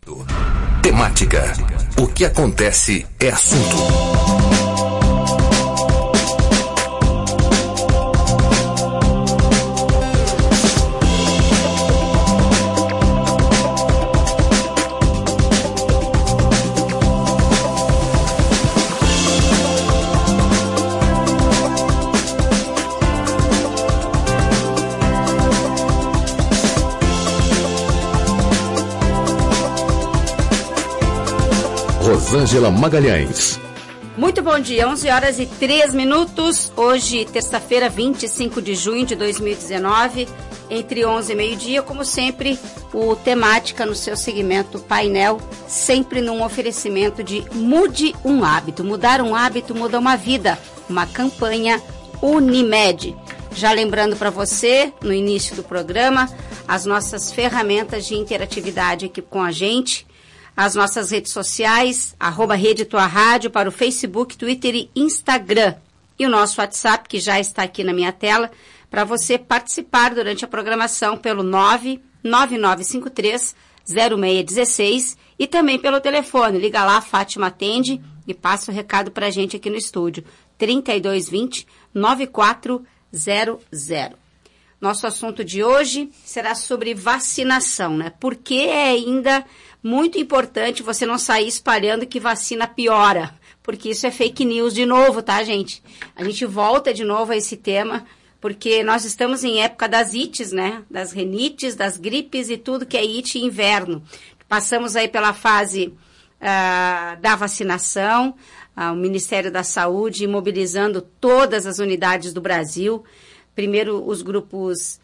Temática. O que acontece é assunto. Rosângela Magalhães. Muito bom dia, 11h03. Hoje, terça-feira, 25 de junho de 2019, entre 11 e meio-dia, como sempre, o Temática no seu segmento painel, sempre num oferecimento de Mude um Hábito. Mudar um hábito muda uma vida, uma campanha Unimed. Já lembrando para você, no início do programa, as nossas ferramentas de interatividade aqui com a gente, as nossas redes sociais, @Rede Tua Rádio, para o Facebook, Twitter e Instagram. E o nosso WhatsApp, que já está aqui na minha tela, para você participar durante a programação pelo 99953-0616 e também pelo telefone. Liga lá, a Fátima atende e passa o recado para a gente aqui no estúdio. 3220-9400. Nosso assunto de hoje será sobre vacinação, né? Porque é ainda muito importante você não sair espalhando que vacina piora, porque isso é fake news de novo, tá, gente? A gente volta de novo a esse tema, porque nós estamos em época das ites, né? Das renites, das gripes e tudo que é ite inverno. Passamos aí pela fase da vacinação, o Ministério da Saúde mobilizando todas as unidades do Brasil. Primeiro os grupos...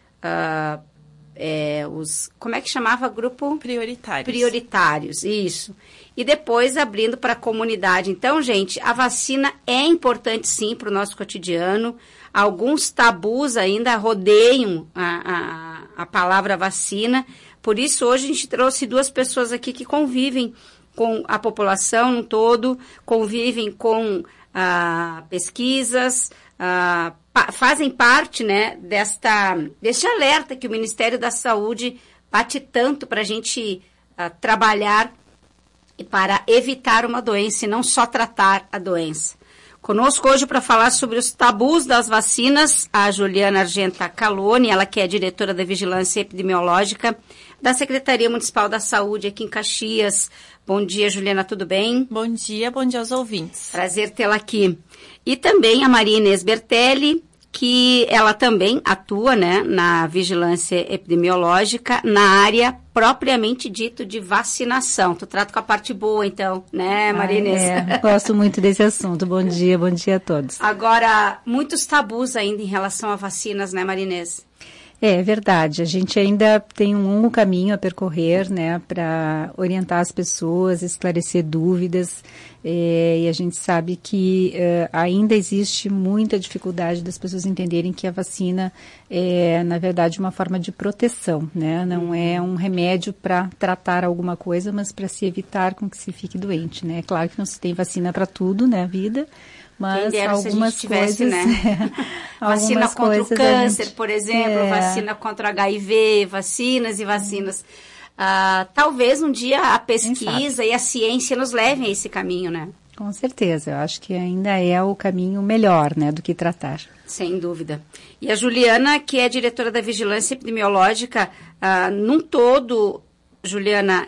como é que chamava grupo? Prioritários, isso. E depois abrindo para a comunidade. Então, gente, a vacina é importante sim para o nosso cotidiano. Alguns tabus ainda rodeiam a palavra vacina. Por isso, hoje a gente trouxe duas pessoas aqui que convivem com a população no todo, convivem com pesquisas, fazem parte, né, deste alerta que o Ministério da Saúde bate tanto para a gente trabalhar para evitar uma doença e não só tratar a doença. Conosco hoje para falar sobre os tabus das vacinas, a Juliana Argenta Caloni, ela que é diretora da Vigilância Epidemiológica da Secretaria Municipal da Saúde aqui em Caxias. Bom dia, Juliana, tudo bem? Bom dia aos ouvintes. Prazer tê-la aqui. E também a Maria Inês Bertelli, que ela também atua, né, na vigilância epidemiológica, na área propriamente dito de vacinação. Tu trata com a parte boa, então, né, Maria Inês? Gosto muito desse assunto. Bom dia a todos. Agora, muitos tabus ainda em relação a vacinas, né, Maria Inês? É verdade, a gente ainda tem um longo caminho a percorrer, né, para orientar as pessoas, esclarecer dúvidas, e a gente sabe que ainda existe muita dificuldade das pessoas entenderem que a vacina é, na verdade, uma forma de proteção, né, não é um remédio para tratar alguma coisa, mas para se evitar com que se fique doente, né. É claro que não se tem vacina para tudo, né, a vida, mas algumas tivesse, coisas, né? Vacina contra o câncer, por exemplo, vacina contra o HIV, vacinas e vacinas. Talvez um dia a pesquisa e a ciência nos levem a esse caminho, né? Com certeza, eu acho que ainda é o caminho melhor, né, do que tratar. Sem dúvida. E a Juliana, que é diretora da Vigilância Epidemiológica, num todo, Juliana,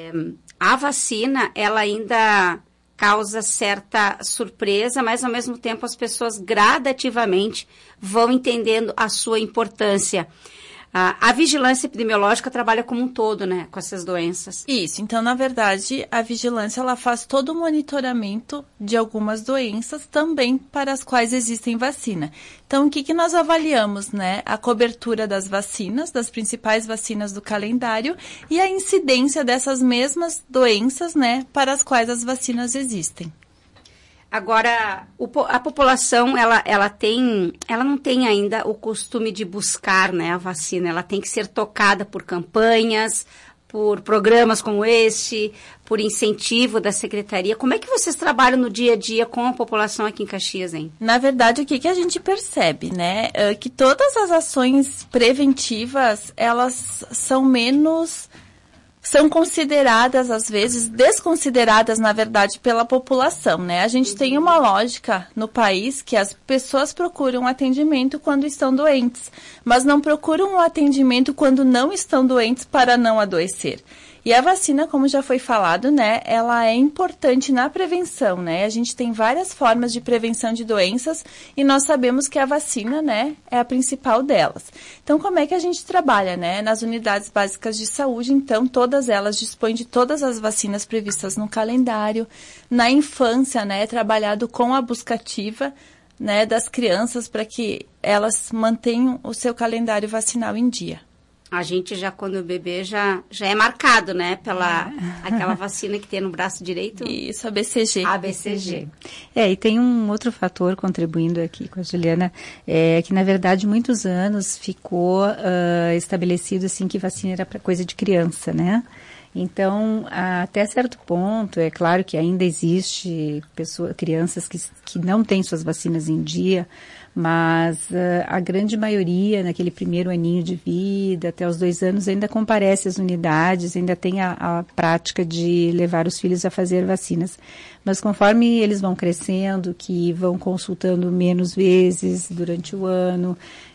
a vacina, ela ainda causa certa surpresa, mas ao mesmo tempo as pessoas gradativamente vão entendendo a sua importância. A vigilância epidemiológica trabalha como um todo, né, com essas doenças. Isso, então, na verdade, a vigilância, ela faz todo o monitoramento de algumas doenças também para as quais existem vacina. Então, o que nós avaliamos, né? A cobertura das vacinas, das principais vacinas do calendário e a incidência dessas mesmas doenças, né, para as quais as vacinas existem. Agora, a população, ela não tem ainda o costume de buscar, né, a vacina. Ela tem que ser tocada por campanhas, por programas como este, por incentivo da Secretaria. Como é que vocês trabalham no dia a dia com a população aqui em Caxias, hein? Na verdade, o que a gente percebe, né? Que todas as ações preventivas, elas são menos são consideradas, às vezes, desconsideradas, na verdade, pela população, né? A gente tem uma lógica no país que as pessoas procuram atendimento quando estão doentes, mas não procuram o atendimento quando não estão doentes para não adoecer. E a vacina, como já foi falado, né, ela é importante na prevenção, né? A gente tem várias formas de prevenção de doenças e nós sabemos que a vacina, né, é a principal delas. Então, como é que a gente trabalha, né? Nas unidades básicas de saúde, então, todas elas dispõem de todas as vacinas previstas no calendário. Na infância, né, é trabalhado com a busca ativa, né, das crianças para que elas mantenham o seu calendário vacinal em dia. A gente já, quando o bebê, já é marcado, né? Pela aquela vacina que tem no braço direito. Isso, a BCG. A BCG. E tem um outro fator contribuindo aqui com a Juliana, que na verdade muitos anos ficou estabelecido assim que vacina era para coisa de criança, né? Então, até certo ponto, é claro que ainda existe crianças que não têm suas vacinas em dia, mas a grande maioria, naquele primeiro aninho de vida, até os 2 anos, ainda comparece às unidades, ainda tem a prática de levar os filhos a fazer vacinas. Mas conforme eles vão crescendo, que vão consultando menos vezes durante o ano,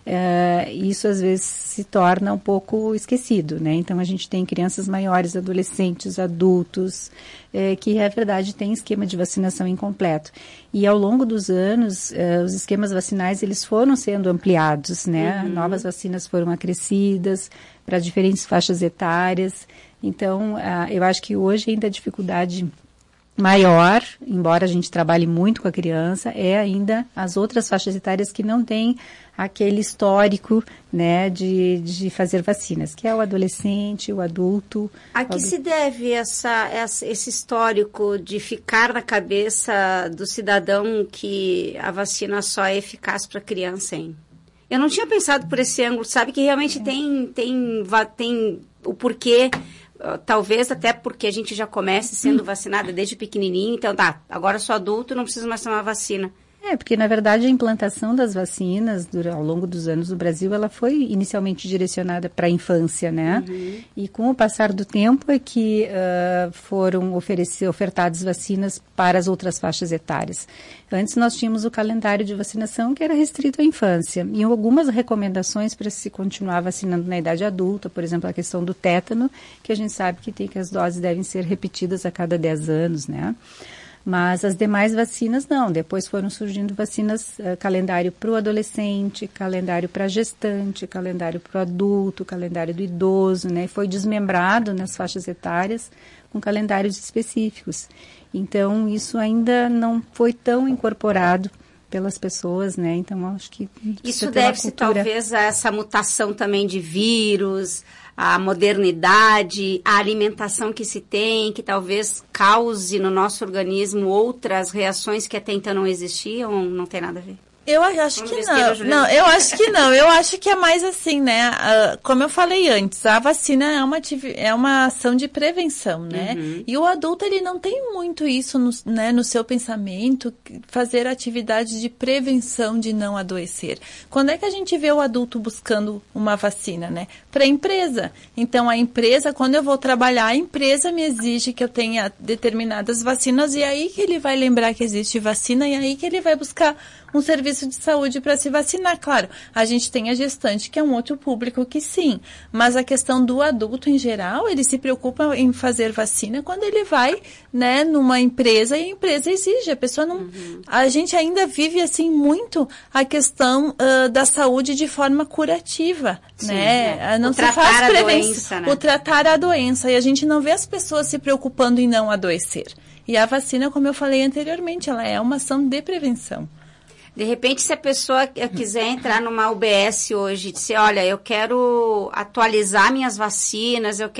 isso às vezes se torna um pouco esquecido, né? Então a gente tem crianças maiores, adolescentes, adultos, que é verdade tem esquema de vacinação incompleto. E ao longo dos anos, os esquemas vacinais eles foram sendo ampliados, né? Novas vacinas foram acrescidas para diferentes faixas etárias. Então eu acho que hoje ainda a dificuldade maior, embora a gente trabalhe muito com a criança, é ainda as outras faixas etárias que não têm aquele histórico, né, de fazer vacinas, que é o adolescente, o adulto. A que se deve esse histórico de ficar na cabeça do cidadão que a vacina só é eficaz para criança, hein? Eu não tinha pensado por esse ângulo, sabe, que realmente tem o porquê. Talvez até porque a gente já comece sendo vacinada desde pequenininho, então agora sou adulto, não preciso mais tomar vacina. Porque na verdade a implantação das vacinas ao longo dos anos no Brasil, ela foi inicialmente direcionada para a infância, né? E com o passar do tempo é que foram ofertadas vacinas para as outras faixas etárias. Antes nós tínhamos o calendário de vacinação que era restrito à infância e algumas recomendações para se continuar vacinando na idade adulta, por exemplo, a questão do tétano, que a gente sabe que as doses devem ser repetidas a cada 10 anos, né? Mas as demais vacinas não, depois foram surgindo vacinas, calendário para o adolescente, calendário para gestante, calendário para o adulto, calendário do idoso, né? E foi desmembrado nas faixas etárias com calendários específicos. Então, isso ainda não foi tão incorporado pelas pessoas, né? Então, acho que isso deve-se talvez a essa mutação também de vírus, a modernidade, a alimentação que se tem, que talvez cause no nosso organismo outras reações que até então não existiam, não tem nada a ver? Eu acho que não. Não, eu acho que não. Eu acho que é mais assim, né? Como eu falei antes, a vacina é uma ação de prevenção, né? E o adulto, ele não tem muito isso no seu pensamento, fazer atividades de prevenção de não adoecer. Quando é que a gente vê o adulto buscando uma vacina, né? Para a empresa. Então, a empresa, quando eu vou trabalhar, a empresa me exige que eu tenha determinadas vacinas e aí que ele vai lembrar que existe vacina e aí que ele vai buscar um serviço de saúde para se vacinar. Claro, a gente tem a gestante, que é um outro público que sim, mas a questão do adulto em geral, ele se preocupa em fazer vacina quando ele vai, né, numa empresa e a empresa exige, a pessoa não... A gente ainda vive, assim, muito a questão da saúde de forma curativa, sim, né? Não se faz prevenção, né? O tratar a doença, e a gente não vê as pessoas se preocupando em não adoecer. E a vacina, como eu falei anteriormente, ela é uma ação de prevenção. De repente, se a pessoa quiser entrar numa UBS hoje e dizer, olha, eu quero atualizar minhas vacinas, eu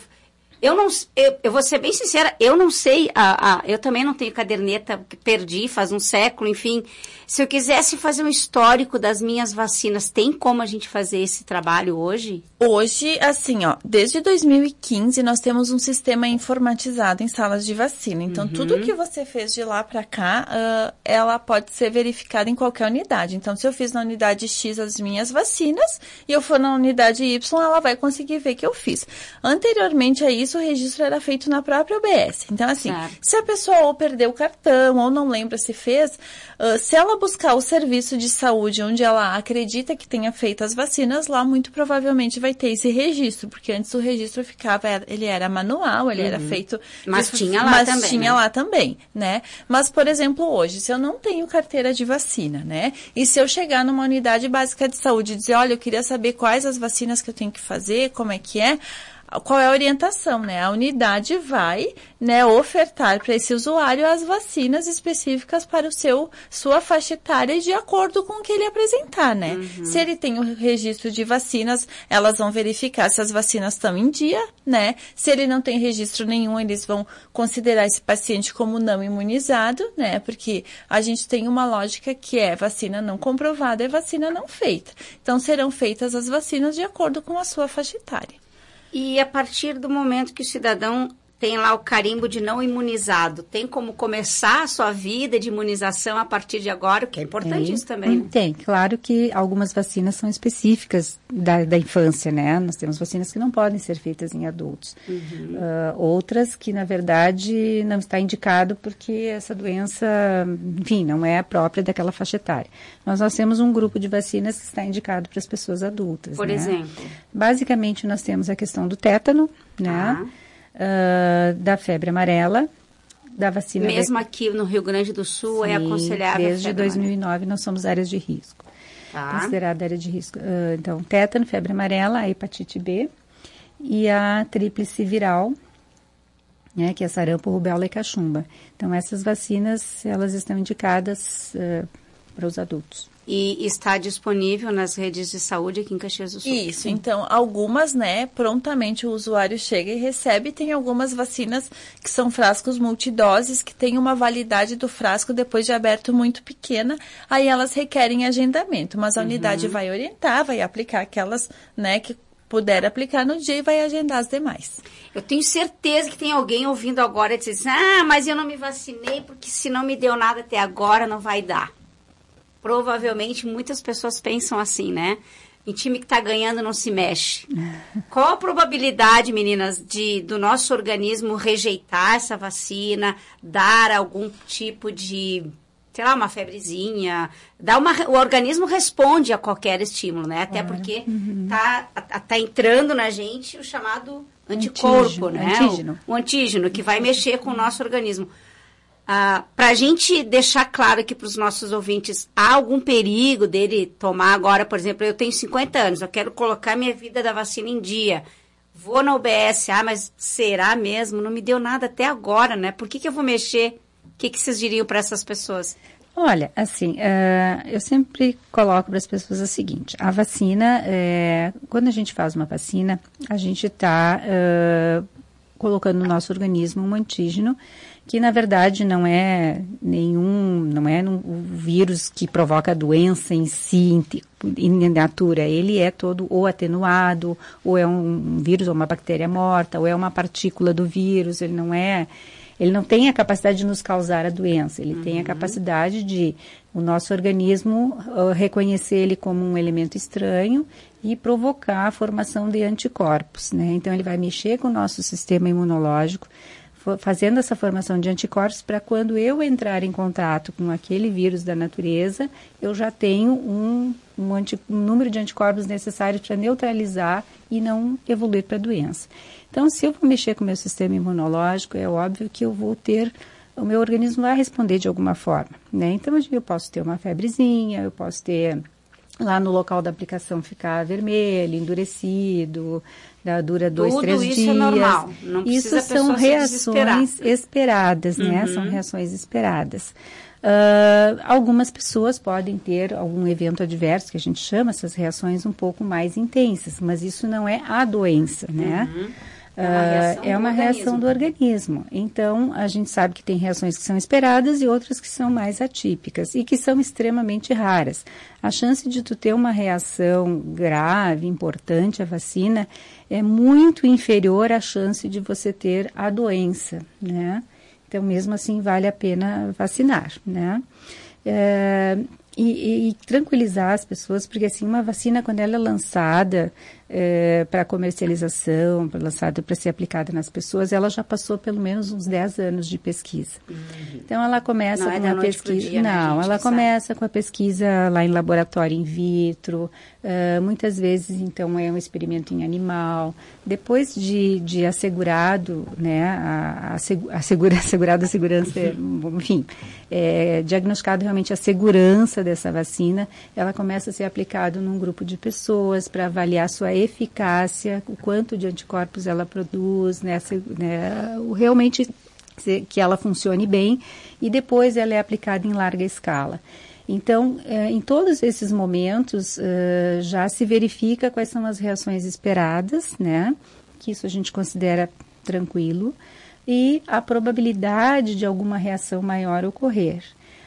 vou ser bem sincera, eu não sei, eu também não tenho caderneta, perdi faz um século, enfim. Se eu quisesse fazer um histórico das minhas vacinas, tem como a gente fazer esse trabalho hoje? Hoje, assim, desde 2015 nós temos um sistema informatizado em salas de vacina. Então, tudo que você fez de lá para cá, ela pode ser verificada em qualquer unidade. Então, se eu fiz na unidade X as minhas vacinas e eu for na unidade Y, ela vai conseguir ver que eu fiz. Anteriormente a isso, antes o registro era feito na própria UBS. Então, assim, se a pessoa ou perdeu o cartão ou não lembra se fez, se ela buscar o serviço de saúde onde ela acredita que tenha feito as vacinas, lá muito provavelmente vai ter esse registro, porque antes o registro ele era manual, ele era feito... Mas tinha lá também, né? Mas, por exemplo, hoje, se eu não tenho carteira de vacina, né? E se eu chegar numa unidade básica de saúde e dizer, olha, eu queria saber quais as vacinas que eu tenho que fazer, como é que é, qual é a orientação, né? A unidade vai, né, ofertar para esse usuário as vacinas específicas para sua faixa etária de acordo com o que ele apresentar, né? Se ele tem o registro de vacinas, elas vão verificar se as vacinas estão em dia, né? Se ele não tem registro nenhum, eles vão considerar esse paciente como não imunizado, né? Porque a gente tem uma lógica que é vacina não comprovada é vacina não feita. Então, serão feitas as vacinas de acordo com a sua faixa etária. E a partir do momento que o cidadão tem lá o carimbo de não imunizado, tem como começar a sua vida de imunização a partir de agora, que é importante isso também, né? Tem, claro que algumas vacinas são específicas da infância, né? Nós temos vacinas que não podem ser feitas em adultos. Outras que, na verdade, não está indicado porque essa doença, enfim, não é própria daquela faixa etária. Nós temos um grupo de vacinas que está indicado para as pessoas adultas, Por exemplo? Basicamente, nós temos a questão do tétano, né? Da febre amarela, da vacina... Mesmo aqui no Rio Grande do Sul, é aconselhável desde 2009 nós somos áreas de risco. Considerada área de risco. Então, tétano, febre amarela, a hepatite B e a tríplice viral, né, que é sarampo, rubéola e cachumba. Então, essas vacinas, elas estão indicadas para os adultos. E está disponível nas redes de saúde aqui em Caxias do Sul. Isso, então, algumas, né, prontamente o usuário chega e recebe, tem algumas vacinas que são frascos multidoses, que tem uma validade do frasco depois de aberto muito pequena, aí elas requerem agendamento, mas a unidade vai orientar, vai aplicar aquelas, né, que puder aplicar no dia e vai agendar as demais. Eu tenho certeza que tem alguém ouvindo agora e diz, mas eu não me vacinei porque se não me deu nada até agora não vai dar. Provavelmente muitas pessoas pensam assim, né? Em time que está ganhando não se mexe. Qual a probabilidade, meninas, do nosso organismo rejeitar essa vacina, dar algum tipo de, sei lá, uma febrezinha? O organismo responde a qualquer estímulo, né? Até porque tá entrando na gente o chamado anticorpo, né? O antígeno, que vai mexer com o nosso organismo. Para a gente deixar claro aqui para os nossos ouvintes, há algum perigo dele tomar agora, por exemplo, eu tenho 50 anos, eu quero colocar minha vida da vacina em dia, vou na UBS, mas será mesmo? Não me deu nada até agora, né? Por que eu vou mexer? O que vocês diriam para essas pessoas? Olha, assim, eu sempre coloco para as pessoas o seguinte, a vacina, quando a gente faz uma vacina, a gente está colocando no nosso organismo um antígeno que na verdade não é um vírus que provoca a doença em si, in natura. Ele é todo ou atenuado, ou é um vírus ou uma bactéria morta, ou é uma partícula do vírus. Ele não tem a capacidade de nos causar a doença. Ele tem a capacidade de o nosso organismo reconhecer ele como um elemento estranho e provocar a formação de anticorpos, né? Então ele vai mexer com o nosso sistema imunológico, fazendo essa formação de anticorpos para quando eu entrar em contato com aquele vírus da natureza, eu já tenho um número de anticorpos necessários para neutralizar e não evoluir para a doença. Então, se eu vou mexer com o meu sistema imunológico, é óbvio que o meu organismo vai responder de alguma forma, né? Então, eu posso ter uma febrezinha, eu posso ter lá no local da aplicação ficar vermelho, endurecido, dura 2, 3 dias. Tudo isso é normal. Não precisa isso são reações esperadas, né? São reações esperadas. Algumas pessoas podem ter algum evento adverso, que a gente chama essas reações um pouco mais intensas, mas isso não é a doença, né? É uma reação do organismo. Então, a gente sabe que tem reações que são esperadas e outras que são mais atípicas e que são extremamente raras. A chance de tu ter uma reação grave, importante à vacina, é muito inferior à chance de você ter a doença, né? Então, mesmo assim, vale a pena vacinar, né? E tranquilizar as pessoas, porque assim, uma vacina, quando ela é lançada, para comercialização, lançada para ser aplicada nas pessoas, ela já passou pelo menos uns 10 anos de pesquisa. Então, ela começa com uma pesquisa... ela começa com a pesquisa lá em laboratório in vitro, muitas vezes, então, é um experimento em animal. Depois de assegurado, né, assegurado a segurança, enfim, diagnosticado realmente a segurança dessa vacina, ela começa a ser aplicada num grupo de pessoas para avaliar sua eficácia, o quanto de anticorpos ela produz, realmente que ela funcione bem, e depois ela é aplicada em larga escala. Então, em todos esses momentos, já se verifica quais são as reações esperadas, né? Que isso a gente considera tranquilo, e a probabilidade de alguma reação maior ocorrer.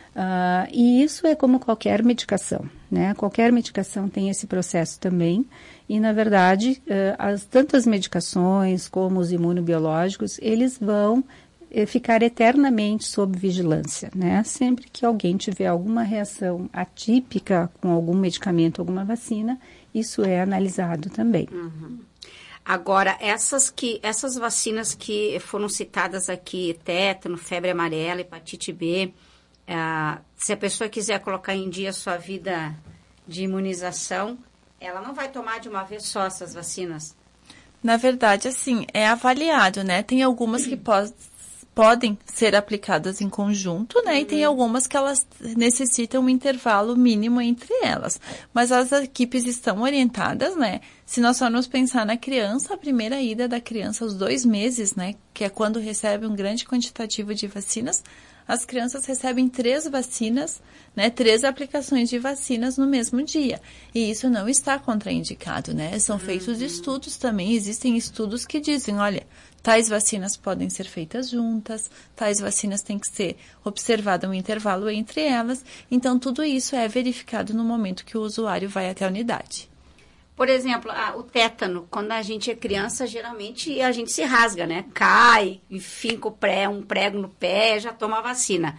E isso é como qualquer medicação, né? Qualquer medicação tem esse processo também, e, na verdade, tanto as medicações como os imunobiológicos, eles vão ficar eternamente sob vigilância, né? Sempre que alguém tiver alguma reação atípica com algum medicamento, alguma vacina, isso é analisado também. Uhum. Agora, essas vacinas que foram citadas aqui, tétano, febre amarela, hepatite B, se a pessoa quiser colocar em dia a sua vida de imunização, ela não vai tomar de uma vez só essas vacinas? Na verdade, assim, é avaliado, né? Tem algumas que podem ser aplicadas em conjunto, né? E tem algumas que elas necessitam um intervalo mínimo entre elas. Mas as equipes estão orientadas, né? Se nós formos pensar na criança, a primeira ida da criança aos 2 meses, né? Que é quando recebe um grande quantitativo de vacinas, as crianças recebem 3 vacinas, né? 3 aplicações de vacinas no mesmo dia. E isso não está contraindicado, né? São feitos estudos também, existem estudos que dizem, olha, tais vacinas podem ser feitas juntas, tais vacinas têm que ser observado um intervalo entre elas. Então, tudo isso é verificado no momento que o usuário vai até a unidade. Por exemplo, o tétano, quando a gente é criança, geralmente a gente se rasga, né? Cai, finca um prego no pé, já toma a vacina.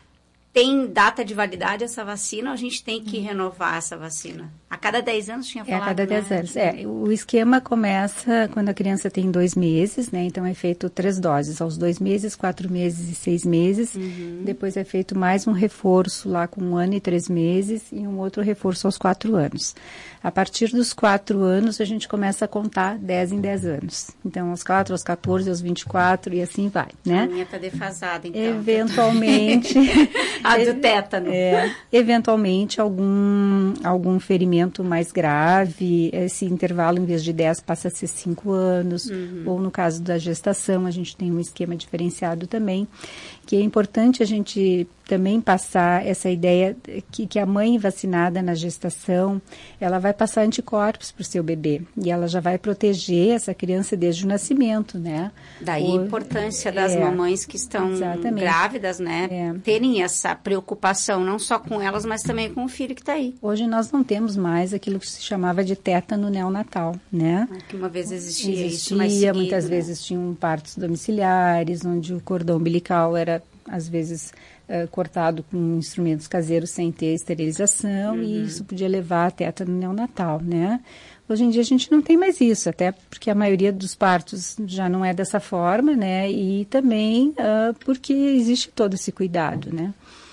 Tem data de validade essa vacina ou a gente tem que renovar essa vacina? A cada 10 anos tinha falado, a cada 10 né? anos. O esquema começa quando a criança tem 2 meses, né? Então, é feito 3 doses, aos 2 meses, 4 meses e 6 meses. Depois é feito mais um reforço lá com 1 ano e 3 meses e um outro reforço aos 4 anos. A partir dos 4 anos, a gente começa a contar 10 em 10 anos. Então, aos 4, aos 14, aos 24 e assim vai, né? A minha está defasada, então. Eventualmente... a do tétano. Eventualmente, algum ferimento mais grave, esse intervalo, em vez de 10, passa a ser 5 anos. Ou, no caso da gestação, a gente tem um esquema diferenciado também, que é importante a gente também passar essa ideia que a mãe vacinada na gestação, ela vai passar anticorpos para o seu bebê e ela já vai proteger essa criança desde o nascimento, né? Daí a importância das mamães que estão grávidas, né? Terem essa preocupação, não só com elas, mas também com o filho que está aí. Hoje nós não temos mais aquilo que se chamava de tétano neonatal, né? Que uma vez existia isso, mas seguido, muitas vezes tinham partos domiciliares, onde o cordão umbilical era, às vezes, cortado com instrumentos caseiros sem ter esterilização, e isso podia levar a tétano neonatal, né? Hoje em dia a gente não tem mais isso, até porque a maioria dos partos já não é dessa forma, né? E também porque existe todo esse cuidado, né?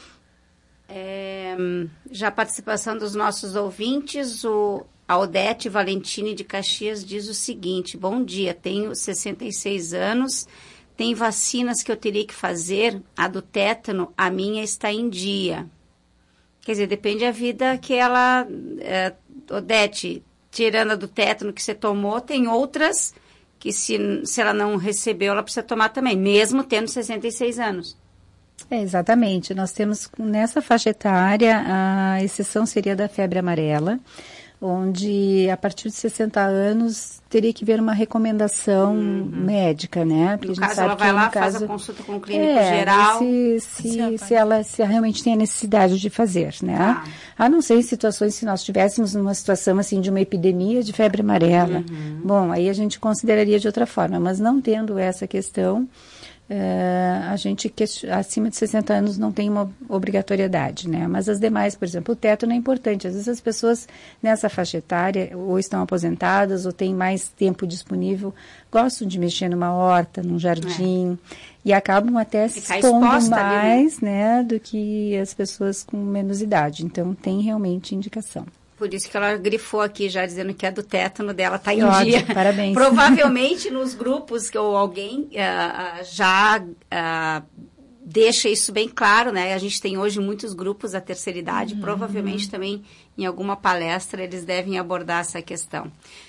Já a participação dos nossos ouvintes, a Odete Valentini de Caxias diz o seguinte: bom dia, tenho 66 anos, tem vacinas que eu teria que fazer, a do tétano, a minha está em dia. Quer dizer, depende da vida que ela... Odete, tirando a do tétano que você tomou, tem outras que se ela não recebeu, ela precisa tomar também, mesmo tendo 66 anos. Exatamente. Nós temos, nessa faixa etária, a exceção seria da febre amarela, onde a partir de 60 anos teria que ver uma recomendação médica, né? Porque no caso, ela vai lá, faz a consulta com o clínico geral. Se ela realmente tem a necessidade de fazer, né? A não ser em situações, se nós estivéssemos numa situação assim de uma epidemia de febre amarela. Bom, aí a gente consideraria de outra forma, mas não tendo essa questão, a gente acima de 60 anos não tem uma obrigatoriedade, né? Mas as demais, por exemplo, o tétano é importante. Às vezes as pessoas nessa faixa etária ou estão aposentadas ou têm mais tempo disponível, gostam de mexer numa horta, num jardim, e acabam até se expondo mais, ali, né, do que as pessoas com menos idade. Então, tem realmente indicação. Por isso que ela grifou aqui, já dizendo que a do tétano dela está em ótimo, dia. Parabéns. Provavelmente nos grupos que ou alguém já deixa isso bem claro, né? A gente tem hoje muitos grupos da terceira idade, provavelmente também em alguma palestra eles devem abordar essa questão.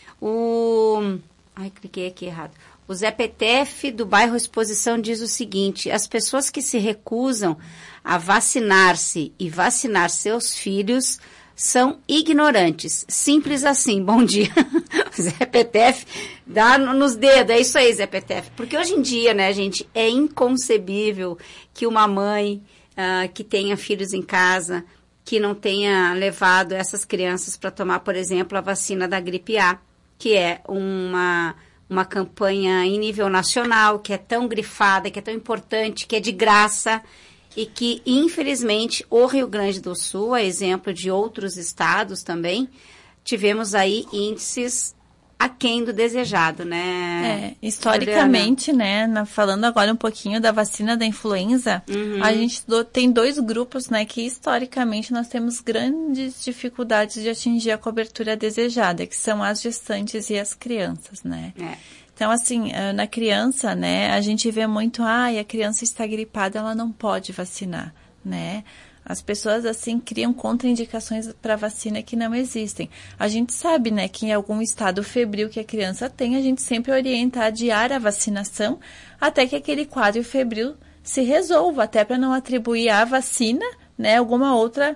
Cliquei aqui errado. O Zé Petef, do bairro Exposição, diz o seguinte: as pessoas que se recusam a vacinar-se e vacinar seus filhos são ignorantes. Simples assim. Bom dia. Zé Petef, dá nos dedos. É isso aí, Zé Petef. Porque hoje em dia, né, gente, é inconcebível que uma mãe que tenha filhos em casa, que não tenha levado essas crianças para tomar, por exemplo, a vacina da gripe A, que é uma campanha em nível nacional, que é tão grifada, que é tão importante, que é de graça, e que, infelizmente, o Rio Grande do Sul, a exemplo de outros estados também, tivemos aí índices aquém do desejado, né? Historicamente, Juliana, né, falando agora um pouquinho da vacina da influenza, a gente tem 2 grupos, né, que historicamente nós temos grandes dificuldades de atingir a cobertura desejada, que são as gestantes e as crianças, né? Então, assim, na criança, né, a gente vê muito, a criança está gripada, ela não pode vacinar, né? As pessoas, assim, criam contraindicações para vacina que não existem. A gente sabe, né, que em algum estado febril que a criança tem, a gente sempre orienta a adiar a vacinação até que aquele quadro febril se resolva, até para não atribuir à vacina, né, alguma outra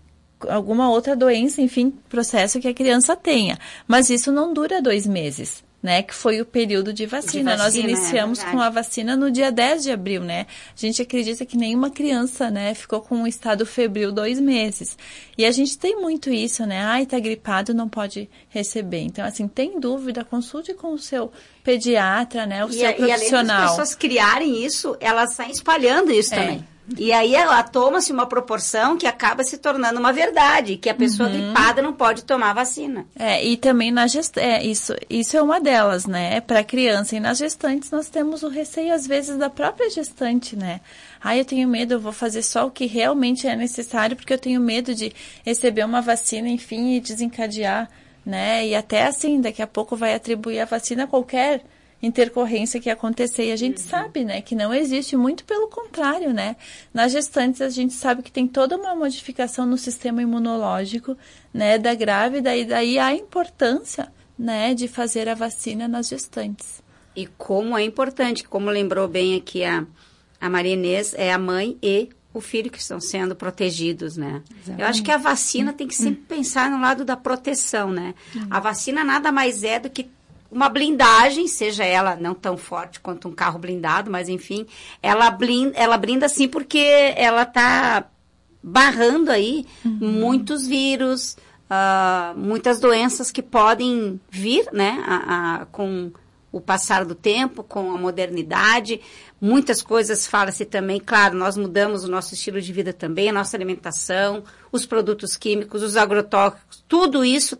doença, enfim, processo que a criança tenha. Mas isso não dura 2 meses. Né, que foi o período de vacina. Nós iniciamos com a vacina no dia 10 de abril, né? A gente acredita que nenhuma criança, né, ficou com um estado febril 2 meses. E a gente tem muito isso, né? Tá gripado, não pode receber. Então, assim, tem dúvida, consulte com o seu pediatra, né, o seu profissional. E além das pessoas criarem isso, elas saem espalhando isso também. E aí ela toma-se uma proporção que acaba se tornando uma verdade, que a pessoa gripada não pode tomar vacina. E também na isso é uma delas, né? Para criança e nas gestantes nós temos o receio às vezes da própria gestante, né? Eu tenho medo, eu vou fazer só o que realmente é necessário porque eu tenho medo de receber uma vacina, enfim, e desencadear, né? E até assim, daqui a pouco vai atribuir a vacina a qualquer intercorrência que acontecer, e a gente sabe, né, que não existe, muito pelo contrário, né, nas gestantes a gente sabe que tem toda uma modificação no sistema imunológico, né, da grávida, e daí a importância, né, de fazer a vacina nas gestantes. E como é importante, como lembrou bem aqui a Maria Inês, é a mãe e o filho que estão sendo protegidos, né? Exatamente. Eu acho que a vacina tem que sempre pensar no lado da proteção, né? A vacina nada mais é do que uma blindagem, seja ela não tão forte quanto um carro blindado, mas enfim, ela blinda sim porque ela está barrando aí muitos vírus, muitas doenças que podem vir, né, com o passar do tempo, com a modernidade. Muitas coisas fala-se também, claro, nós mudamos o nosso estilo de vida também, a nossa alimentação, os produtos químicos, os agrotóxicos, tudo isso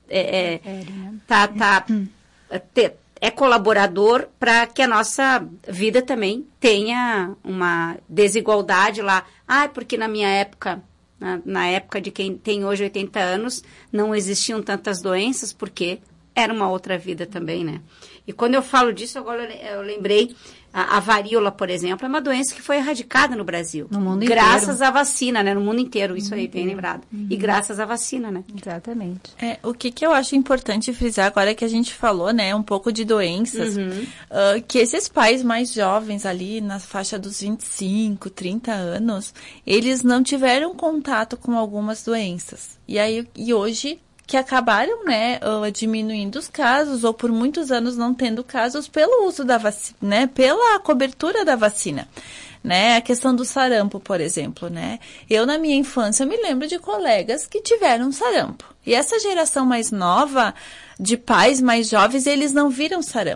é colaborador para que a nossa vida também tenha uma desigualdade lá. Porque na minha época, na época de quem tem hoje 80 anos, não existiam tantas doenças, porque era uma outra vida também, né? E quando eu falo disso, agora eu lembrei, a varíola, por exemplo, é uma doença que foi erradicada no Brasil. No mundo graças inteiro. À vacina, né? No mundo inteiro, isso aí, bem lembrado. E graças à vacina, né? Exatamente. O que eu acho importante frisar agora que a gente falou, né, um pouco de doenças, que esses pais mais jovens ali, na faixa dos 25, 30 anos, eles não tiveram contato com algumas doenças. E hoje que acabaram, né, diminuindo os casos, ou por muitos anos não tendo casos pelo uso da vacina, né, pela cobertura da vacina, né, a questão do sarampo, por exemplo, né, eu na minha infância me lembro de colegas que tiveram sarampo, e essa geração mais nova, de pais mais jovens, eles não viram sarampo,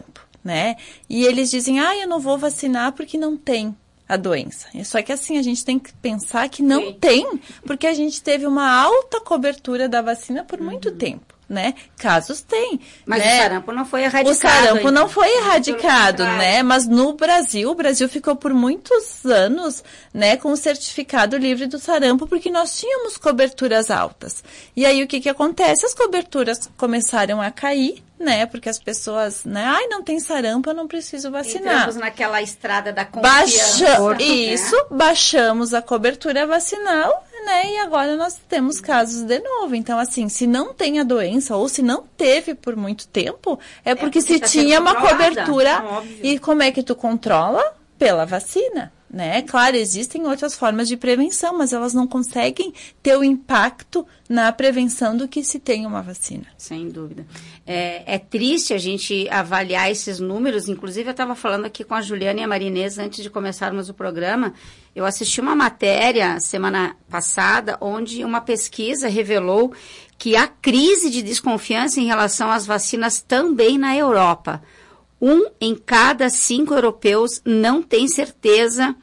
né? E eles dizem, eu não vou vacinar porque não tem a doença. Só que assim, a gente tem que pensar que não tem, porque a gente teve uma alta cobertura da vacina por muito tempo, né? Casos tem. Mas né? o sarampo não foi erradicado. O sarampo não foi erradicado, né? Mas no Brasil, o Brasil ficou por muitos anos, né, com o certificado livre do sarampo, porque nós tínhamos coberturas altas. E aí, o que acontece? As coberturas começaram a cair, né? Porque as pessoas, né? Não tem sarampo, eu não preciso vacinar. Entramos naquela estrada da confiança. Baixamos a cobertura vacinal, né? E agora nós temos casos de novo. Então, assim, se não tem a doença ou se não teve por muito tempo, é porque se tinha uma cobertura. E como é que tu controla? Pela vacina. Né? Claro, existem outras formas de prevenção, mas elas não conseguem ter o impacto na prevenção do que se tem uma vacina. Sem dúvida. É triste a gente avaliar esses números. Inclusive, eu estava falando aqui com a Juliana e a Marinês antes de começarmos o programa. Eu assisti uma matéria semana passada onde uma pesquisa revelou que há crise de desconfiança em relação às vacinas também na Europa. 1 em cada 5 europeus não tem certeza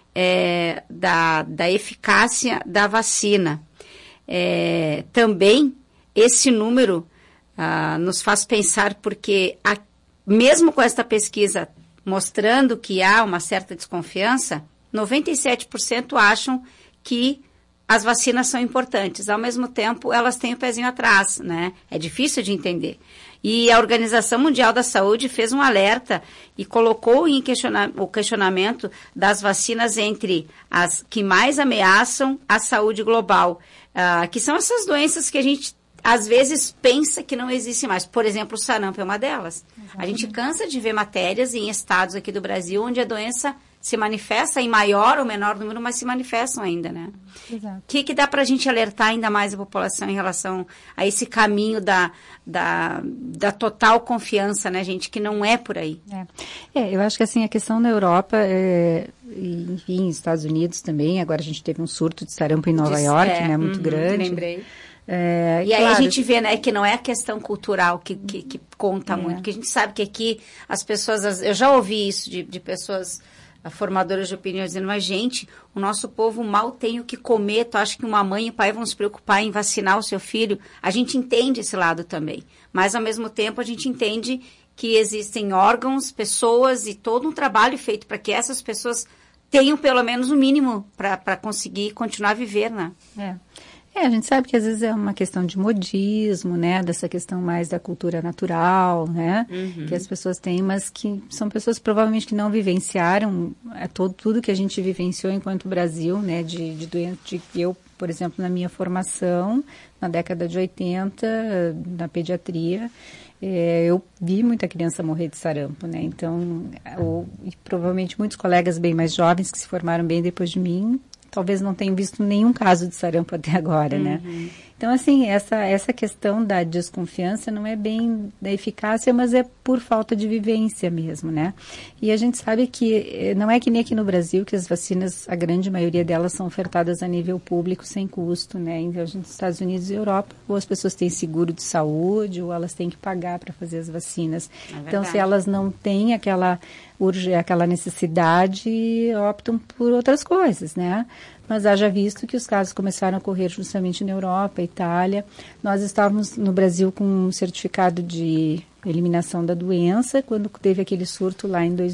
da eficácia da vacina. Também esse número nos faz pensar porque, mesmo com esta pesquisa mostrando que há uma certa desconfiança, 97% acham que as vacinas são importantes. Ao mesmo tempo, elas têm o pezinho atrás, né? É difícil de entender. E a Organização Mundial da Saúde fez um alerta e colocou o questionamento das vacinas entre as que mais ameaçam a saúde global, que são essas doenças que a gente às vezes pensa que não existem mais. Por exemplo, o sarampo é uma delas. Exatamente. A gente cansa de ver matérias em estados aqui do Brasil onde a doença se manifesta em maior ou menor número, mas se manifestam ainda, né? Exato. O que dá para a gente alertar ainda mais a população em relação a esse caminho da total confiança, né, gente, que não é por aí? Eu acho que assim, a questão na Europa, enfim, Estados Unidos também, agora a gente teve um surto de sarampo em Nova York, né, muito grande. Lembrei. E aí a gente vê, né, que não é a questão cultural que conta muito, porque a gente sabe que aqui as pessoas, eu já ouvi isso de pessoas formadoras de opinião dizendo, mas gente, o nosso povo mal tem o que comer, tu acha que uma mãe e o pai vão se preocupar em vacinar o seu filho? A gente entende esse lado também, mas ao mesmo tempo a gente entende que existem órgãos, pessoas e todo um trabalho feito para que essas pessoas tenham pelo menos o mínimo para conseguir continuar a viver, né? A gente sabe que às vezes é uma questão de modismo, né? Dessa questão mais da cultura natural, né? Que as pessoas têm, mas que são pessoas provavelmente que não vivenciaram tudo que a gente vivenciou enquanto Brasil, né? De doente, eu, por exemplo, na minha formação, na década de 80, na pediatria, eu vi muita criança morrer de sarampo, né? Então, provavelmente muitos colegas bem mais jovens que se formaram bem depois de mim, talvez não tenham visto nenhum caso de sarampo até agora, né? Então, assim, essa questão da desconfiança não é bem da eficácia, mas é por falta de vivência mesmo, né? E a gente sabe que não é que nem aqui no Brasil, que as vacinas, a grande maioria delas são ofertadas a nível público, sem custo, né? Então, nos Estados Unidos e Europa, ou as pessoas têm seguro de saúde, ou elas têm que pagar para fazer as vacinas. Então, se elas não têm aquela necessidade, optam por outras coisas, né? Mas haja visto que os casos começaram a ocorrer justamente na Europa, Itália. Nós estávamos no Brasil com um certificado de eliminação da doença, quando teve aquele surto lá em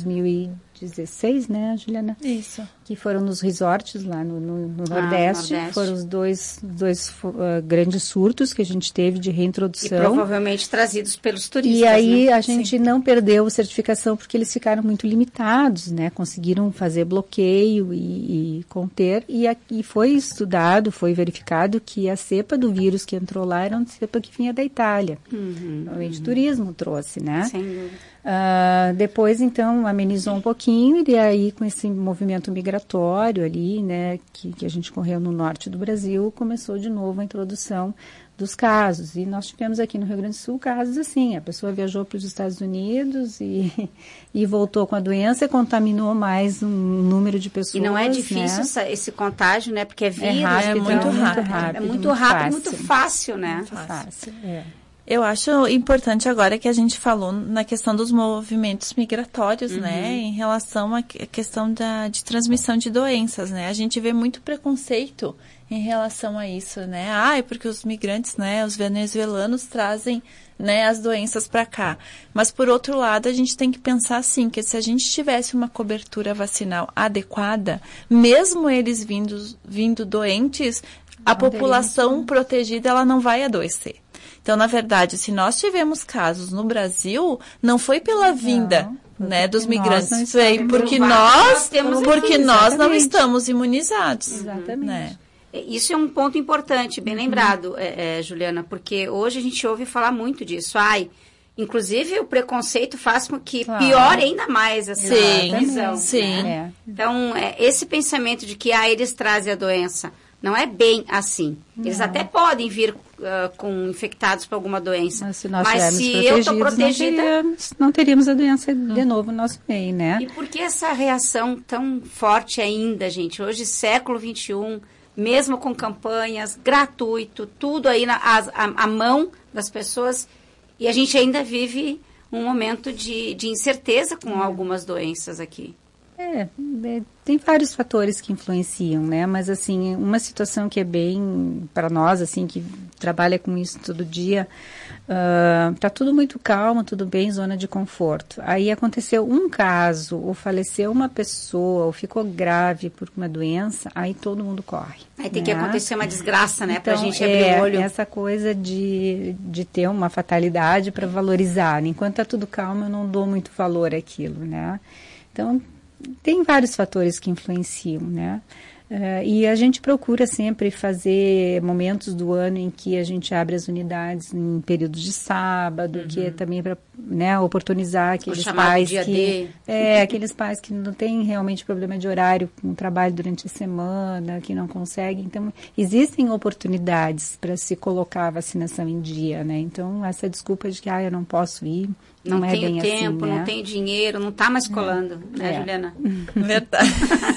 2016, né, Juliana? Isso. Que foram nos resorts lá no Nordeste. Foram os dois grandes surtos que a gente teve de reintrodução. E provavelmente trazidos pelos turistas, e aí, né? a gente não perdeu a certificação porque eles ficaram muito limitados, né? Conseguiram fazer bloqueio e conter. E foi estudado, foi verificado que a cepa do vírus que entrou lá era uma cepa que vinha da Itália. Provavelmente turismo trouxe, né? Sem dúvida. Depois, então, amenizou um pouquinho e aí com esse movimento migratório ali, né, que a gente correu no norte do Brasil, começou de novo a introdução dos casos. E nós tivemos aqui no Rio Grande do Sul casos assim, a pessoa viajou para os Estados Unidos e voltou com a doença e contaminou mais um número de pessoas. E não é difícil, né, esse contágio, né, porque é vírus. É muito rápido. É muito rápido, muito fácil, né? Muito fácil, Eu acho importante agora que a gente falou na questão dos movimentos migratórios, né? Em relação à questão de transmissão de doenças, né? A gente vê muito preconceito em relação a isso, né? É porque os migrantes, né? Os venezuelanos trazem, né, as doenças para cá. Mas, por outro lado, a gente tem que pensar assim, que se a gente tivesse uma cobertura vacinal adequada, mesmo eles vindo doentes, a população protegida, ela não vai adoecer. Então, na verdade, se nós tivemos casos no Brasil, não foi pela vinda, né, dos migrantes, foi porque nós não estamos imunizados. Exatamente. Né? Isso é um ponto importante, bem lembrado, Juliana, porque hoje a gente ouve falar muito disso. Inclusive, o preconceito faz com que piore ainda mais essa visão. Sim. Né? Então, esse pensamento de que eles trazem a doença, não é bem assim. Eles até podem vir com infectados por alguma doença. Mas se eu estou protegida, não teríamos a doença de novo no nosso meio, né? E por que essa reação tão forte ainda, gente? Hoje, século XXI, mesmo com campanhas, gratuito, tudo aí à mão das pessoas, e a gente ainda vive um momento de incerteza com algumas doenças aqui. Tem vários fatores que influenciam, né? Mas, assim, uma situação que é bem, para nós, assim, que trabalha com isso todo dia, tá tudo muito calmo, tudo bem, zona de conforto. Aí aconteceu um caso, ou faleceu uma pessoa, ou ficou grave por uma doença, aí todo mundo corre. Aí tem que acontecer uma desgraça, né? Então, pra gente abrir o olho. Essa coisa de ter uma fatalidade para valorizar. Enquanto tá tudo calmo, eu não dou muito valor àquilo, né? Então, tem vários fatores que influenciam, né? E a gente procura sempre fazer momentos do ano em que a gente abre as unidades em períodos de sábado, que é também para, né, oportunizar aqueles pais aqueles pais que não têm realmente problema de horário com trabalho durante a semana, que não conseguem. Então, existem oportunidades para se colocar a vacinação em dia, né? Então, essa desculpa de que eu não posso ir, não é bem tempo, assim, né? Não tenho dinheiro, não está mais colando, né, Juliana? Verdade.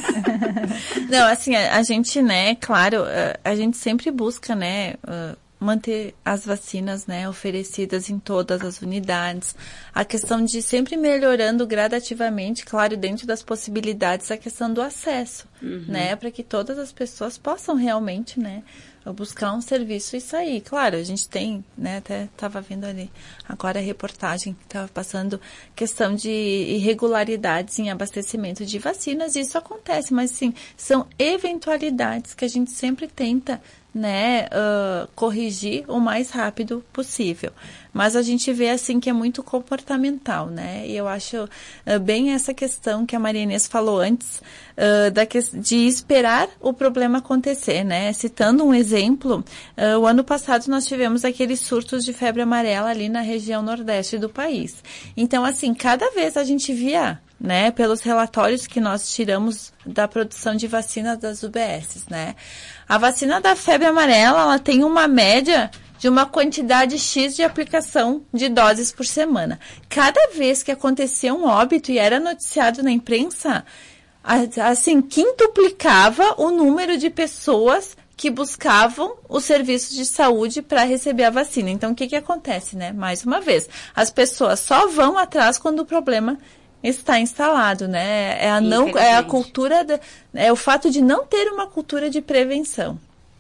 Não, assim, a gente, né, claro, a gente sempre busca, né, manter as vacinas, né, oferecidas em todas as unidades. A questão de sempre melhorando gradativamente, claro, dentro das possibilidades, a questão do acesso, né, para que todas as pessoas possam realmente, né, buscar um serviço e sair. Claro, a gente tem, né, até estava vendo ali agora a reportagem que estava passando, questão de irregularidades em abastecimento de vacinas, e isso acontece, mas sim, são eventualidades que a gente sempre tenta, né, corrigir o mais rápido possível. Mas a gente vê, assim, que é muito comportamental, né, e eu acho bem essa questão que a Maria Inês falou antes, de esperar o problema acontecer, né, citando um exemplo, o ano passado nós tivemos aqueles surtos de febre amarela ali na região nordeste do país. Então, assim, cada vez a gente via, né, pelos relatórios que nós tiramos da produção de vacinas das UBSs, né, a vacina da febre amarela, ela tem uma média de uma quantidade X de aplicação de doses por semana. Cada vez que acontecia um óbito e era noticiado na imprensa, assim, quintuplicava o número de pessoas que buscavam os serviços de saúde para receber a vacina. Então, o que acontece, né? Mais uma vez, as pessoas só vão atrás quando o problema está instalado, né? É a cultura, é o fato de não ter uma cultura de prevenção.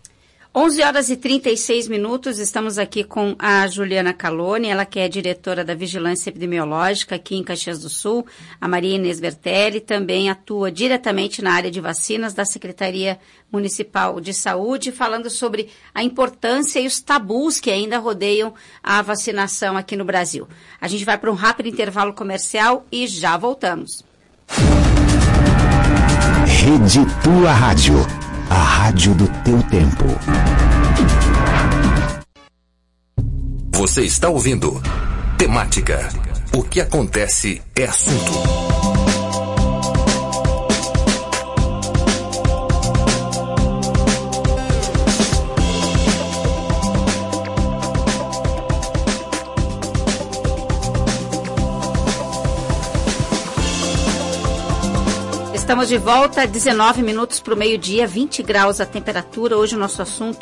11h36, estamos aqui com a Juliana Caloni, ela que é diretora da Vigilância Epidemiológica aqui em Caxias do Sul, a Maria Inês Bertelli também atua diretamente na área de vacinas da Secretaria Municipal de Saúde, falando sobre a importância e os tabus que ainda rodeiam a vacinação aqui no Brasil. A gente vai para um rápido intervalo comercial e já voltamos. Rede Tua Rádio. A rádio do teu tempo. Você está ouvindo Temática. O que acontece é assunto. Estamos de volta, 19 minutos para o meio-dia, 20 graus a temperatura. Hoje o nosso assunto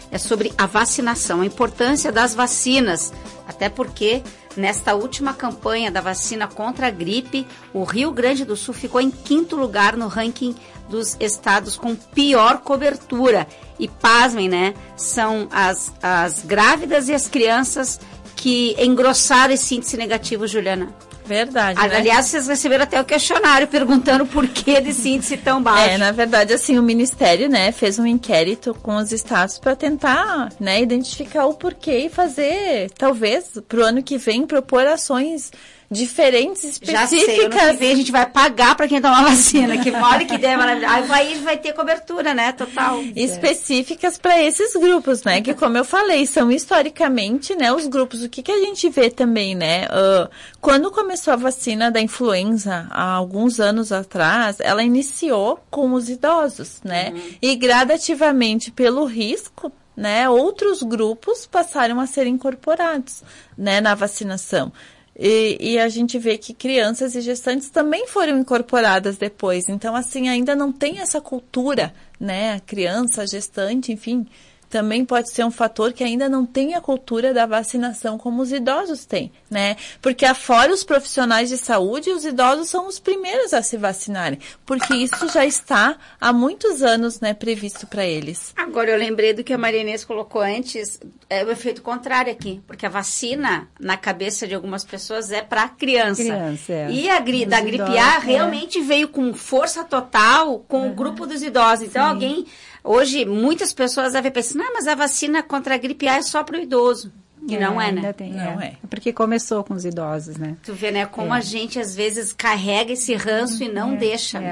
é sobre a vacinação, a importância das vacinas, até porque nesta última campanha da vacina contra a gripe, o Rio Grande do Sul ficou em 5º lugar no ranking dos estados com pior cobertura. E pasmem, né? São as grávidas e as crianças que engrossaram esse índice negativo, Juliana. Verdade, né? Aliás, vocês receberam até o questionário perguntando por que desse índice tão baixo. Na verdade, assim, o Ministério, né, fez um inquérito com os estados para tentar, né, identificar o porquê e fazer, talvez, pro ano que vem, propor ações diferentes, específicas. Já sei, ano que vem a gente vai pagar para quem tomar vacina, que mole que der, maravilhoso. Aí vai ter cobertura, né, total. Específicas para esses grupos, né, que como eu falei, são historicamente, né, os grupos. O que a gente vê também, né, quando começou a vacina da influenza, há alguns anos atrás, ela iniciou com os idosos, né, e gradativamente pelo risco, né, outros grupos passaram a ser incorporados, né, na vacinação. E a gente vê que crianças e gestantes também foram incorporadas depois. Então, assim, ainda não tem essa cultura, né? A criança, a gestante, enfim, também pode ser um fator que ainda não tem a cultura da vacinação como os idosos têm, né? Porque afora os profissionais de saúde, os idosos são os primeiros a se vacinarem, porque isso já está há muitos anos, né, previsto para eles. Agora eu lembrei do que a Maria Inês colocou antes, é o efeito contrário aqui, porque a vacina na cabeça de algumas pessoas é para criança. E da gripe A realmente veio com força total com o grupo dos idosos. Então hoje, muitas pessoas devem pensar, mas a vacina contra a gripe A é só para o idoso. E não é, né? Não é. Porque começou com os idosos, né? Tu vê, né? Como a gente, às vezes, carrega esse ranço e não deixa.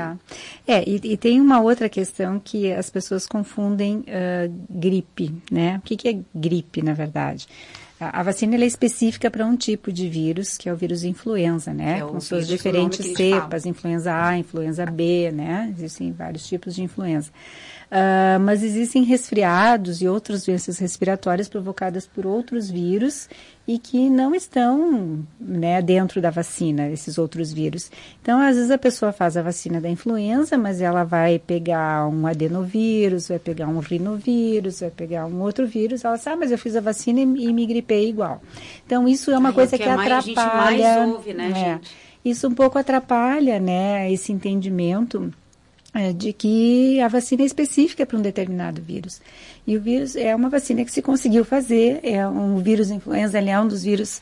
E tem uma outra questão que as pessoas confundem gripe, né? O que é gripe, na verdade? A vacina ela é específica para um tipo de vírus, que é o vírus influenza, né? Com suas diferentes cepas, influenza A, influenza B, né? Existem vários tipos de influenza. Mas existem resfriados e outras doenças respiratórias provocadas por outros vírus e que não estão, né, dentro da vacina, esses outros vírus. Então, às vezes a pessoa faz a vacina da influenza, mas ela vai pegar um adenovírus, vai pegar um rinovírus, vai pegar um outro vírus, ela sabe, mas eu fiz a vacina e me gripei igual. Então, isso é uma coisa que atrapalha. A gente mais ouve, né, gente? Isso um pouco atrapalha, né, esse entendimento de que a vacina é específica para um determinado vírus. E o vírus é uma vacina que se conseguiu fazer, é um vírus influenza, ele é um dos vírus,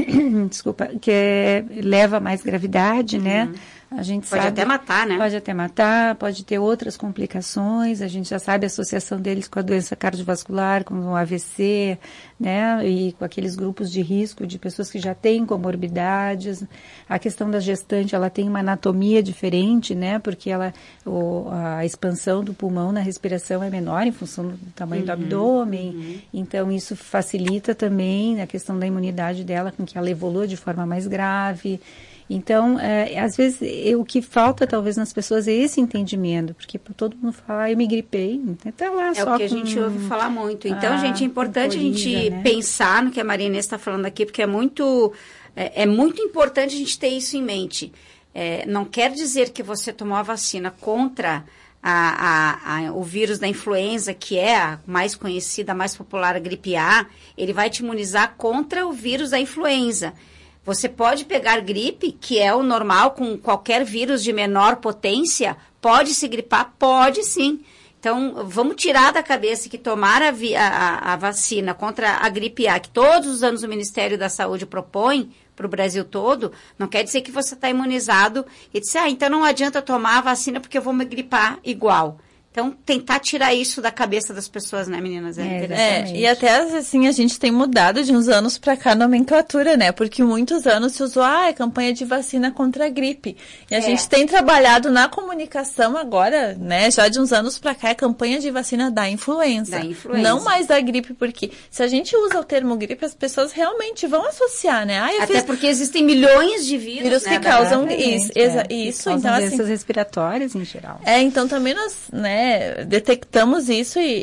que leva mais gravidade, né? A gente pode até matar, né? Pode até matar, pode ter outras complicações, a gente já sabe a associação deles com a doença cardiovascular, com o AVC, né? E com aqueles grupos de risco de pessoas que já têm comorbidades. A questão da gestante, ela tem uma anatomia diferente, né? Porque a expansão do pulmão na respiração é menor em função do tamanho do abdômen. Então, isso facilita também a questão da imunidade dela, com que ela evolua de forma mais grave. Então, às vezes, o que falta, talvez, nas pessoas é esse entendimento, porque todo mundo fala, eu me gripei, então lá só o que a gente ouve falar muito. Então, gente, é importante a gente pensar no que a Maria Inês está falando aqui, porque é muito importante a gente ter isso em mente. Não quer dizer que você tomou a vacina contra o vírus da influenza, que é a mais conhecida, a mais popular, a gripe A, ele vai te imunizar contra o vírus da influenza. Você pode pegar gripe, que é o normal, com qualquer vírus de menor potência, pode se gripar? Pode sim. Então, vamos tirar da cabeça que tomar a vacina contra a gripe A, que todos os anos o Ministério da Saúde propõe para o Brasil todo, não quer dizer que você está imunizado e dizer, então não adianta tomar a vacina porque eu vou me gripar igual. Então, tentar tirar isso da cabeça das pessoas, né, meninas? E até, assim, a gente tem mudado de uns anos para cá a nomenclatura, né? Porque muitos anos se usou, campanha de vacina contra a gripe. E a gente tem trabalhado na comunicação agora, né? Já de uns anos para cá, é campanha de vacina da influenza. Não mais da gripe, porque se a gente usa o termo gripe, as pessoas realmente vão associar, né? Até porque existem milhões de vírus, né, que causam isso. Isso, causam então, doenças respiratórias em geral. Então também nós, né, detectamos isso e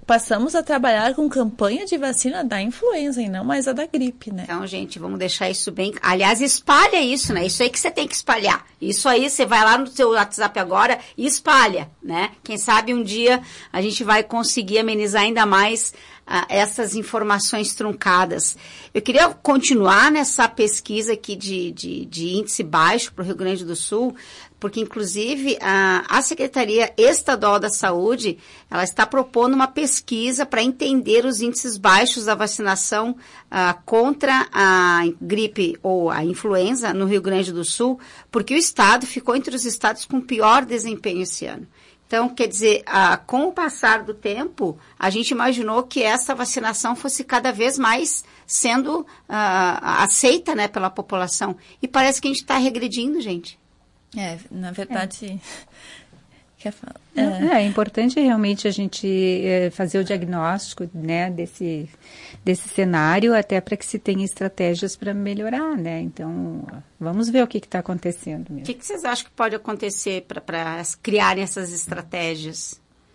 passamos a trabalhar com campanha de vacina da influenza e não mais a da gripe, né? Então, gente, vamos deixar isso bem... Aliás, espalha isso, né? Isso aí que você tem que espalhar. Isso aí, você vai lá no seu WhatsApp agora e espalha, né? Quem sabe um dia a gente vai conseguir amenizar ainda mais essas informações truncadas. Eu queria continuar nessa pesquisa aqui de índice baixo para o Rio Grande do Sul, porque, inclusive, a Secretaria Estadual da Saúde, ela está propondo uma pesquisa para entender os índices baixos da vacinação contra a gripe ou a influenza no Rio Grande do Sul, porque o estado ficou entre os estados com pior desempenho esse ano. Então, quer dizer, com o passar do tempo, a gente imaginou que essa vacinação fosse cada vez mais sendo aceita, né, pela população. E parece que a gente está regredindo, gente. Na verdade... Quer falar? É importante realmente a gente fazer o diagnóstico, né, desse cenário, até para que se tenha estratégias para melhorar, né? Então, vamos ver o que está acontecendo mesmo. O que vocês acham que pode acontecer para criarem essas estratégias?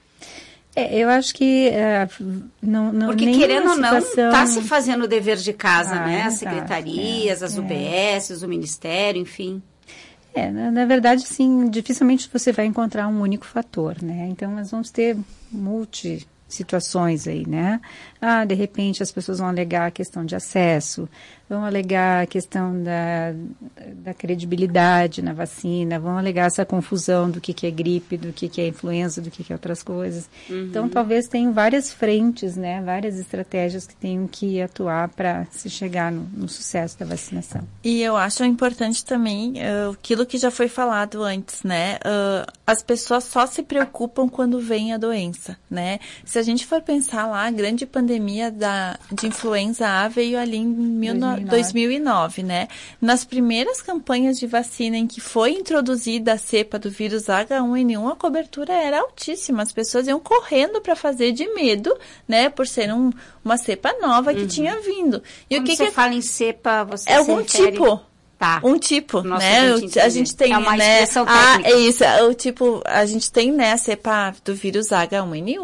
Eu acho que não porque, querendo ou não, está se fazendo o dever de casa, né? As secretarias, as UBSs, o Ministério, enfim... Na verdade, sim, dificilmente você vai encontrar um único fator, né? Então, nós vamos ter situações aí, né? De repente, as pessoas vão alegar a questão de acesso, vão alegar a questão da credibilidade na vacina, vão alegar essa confusão do que é gripe, do que é influenza, do que é outras coisas. Uhum. Então, talvez tenham várias frentes, né? Várias estratégias que tenham que atuar para se chegar no sucesso da vacinação. E eu acho importante também aquilo que já foi falado antes, né? As pessoas só se preocupam quando vem a doença, né? Se a gente for pensar lá, a grande pandemia de influenza A veio ali em 2009, né? Nas primeiras campanhas de vacina em que foi introduzida a cepa do vírus H1N1, a cobertura era altíssima. As pessoas iam correndo para fazer de medo, né? Por ser uma cepa nova que tinha vindo. E quando você fala em cepa, você é algum tipo... Tá. Um tipo, nossa, né? A gente tem, é uma né? expressão técnica. É isso, o tipo, a gente tem, né, a cepa do vírus H1N1,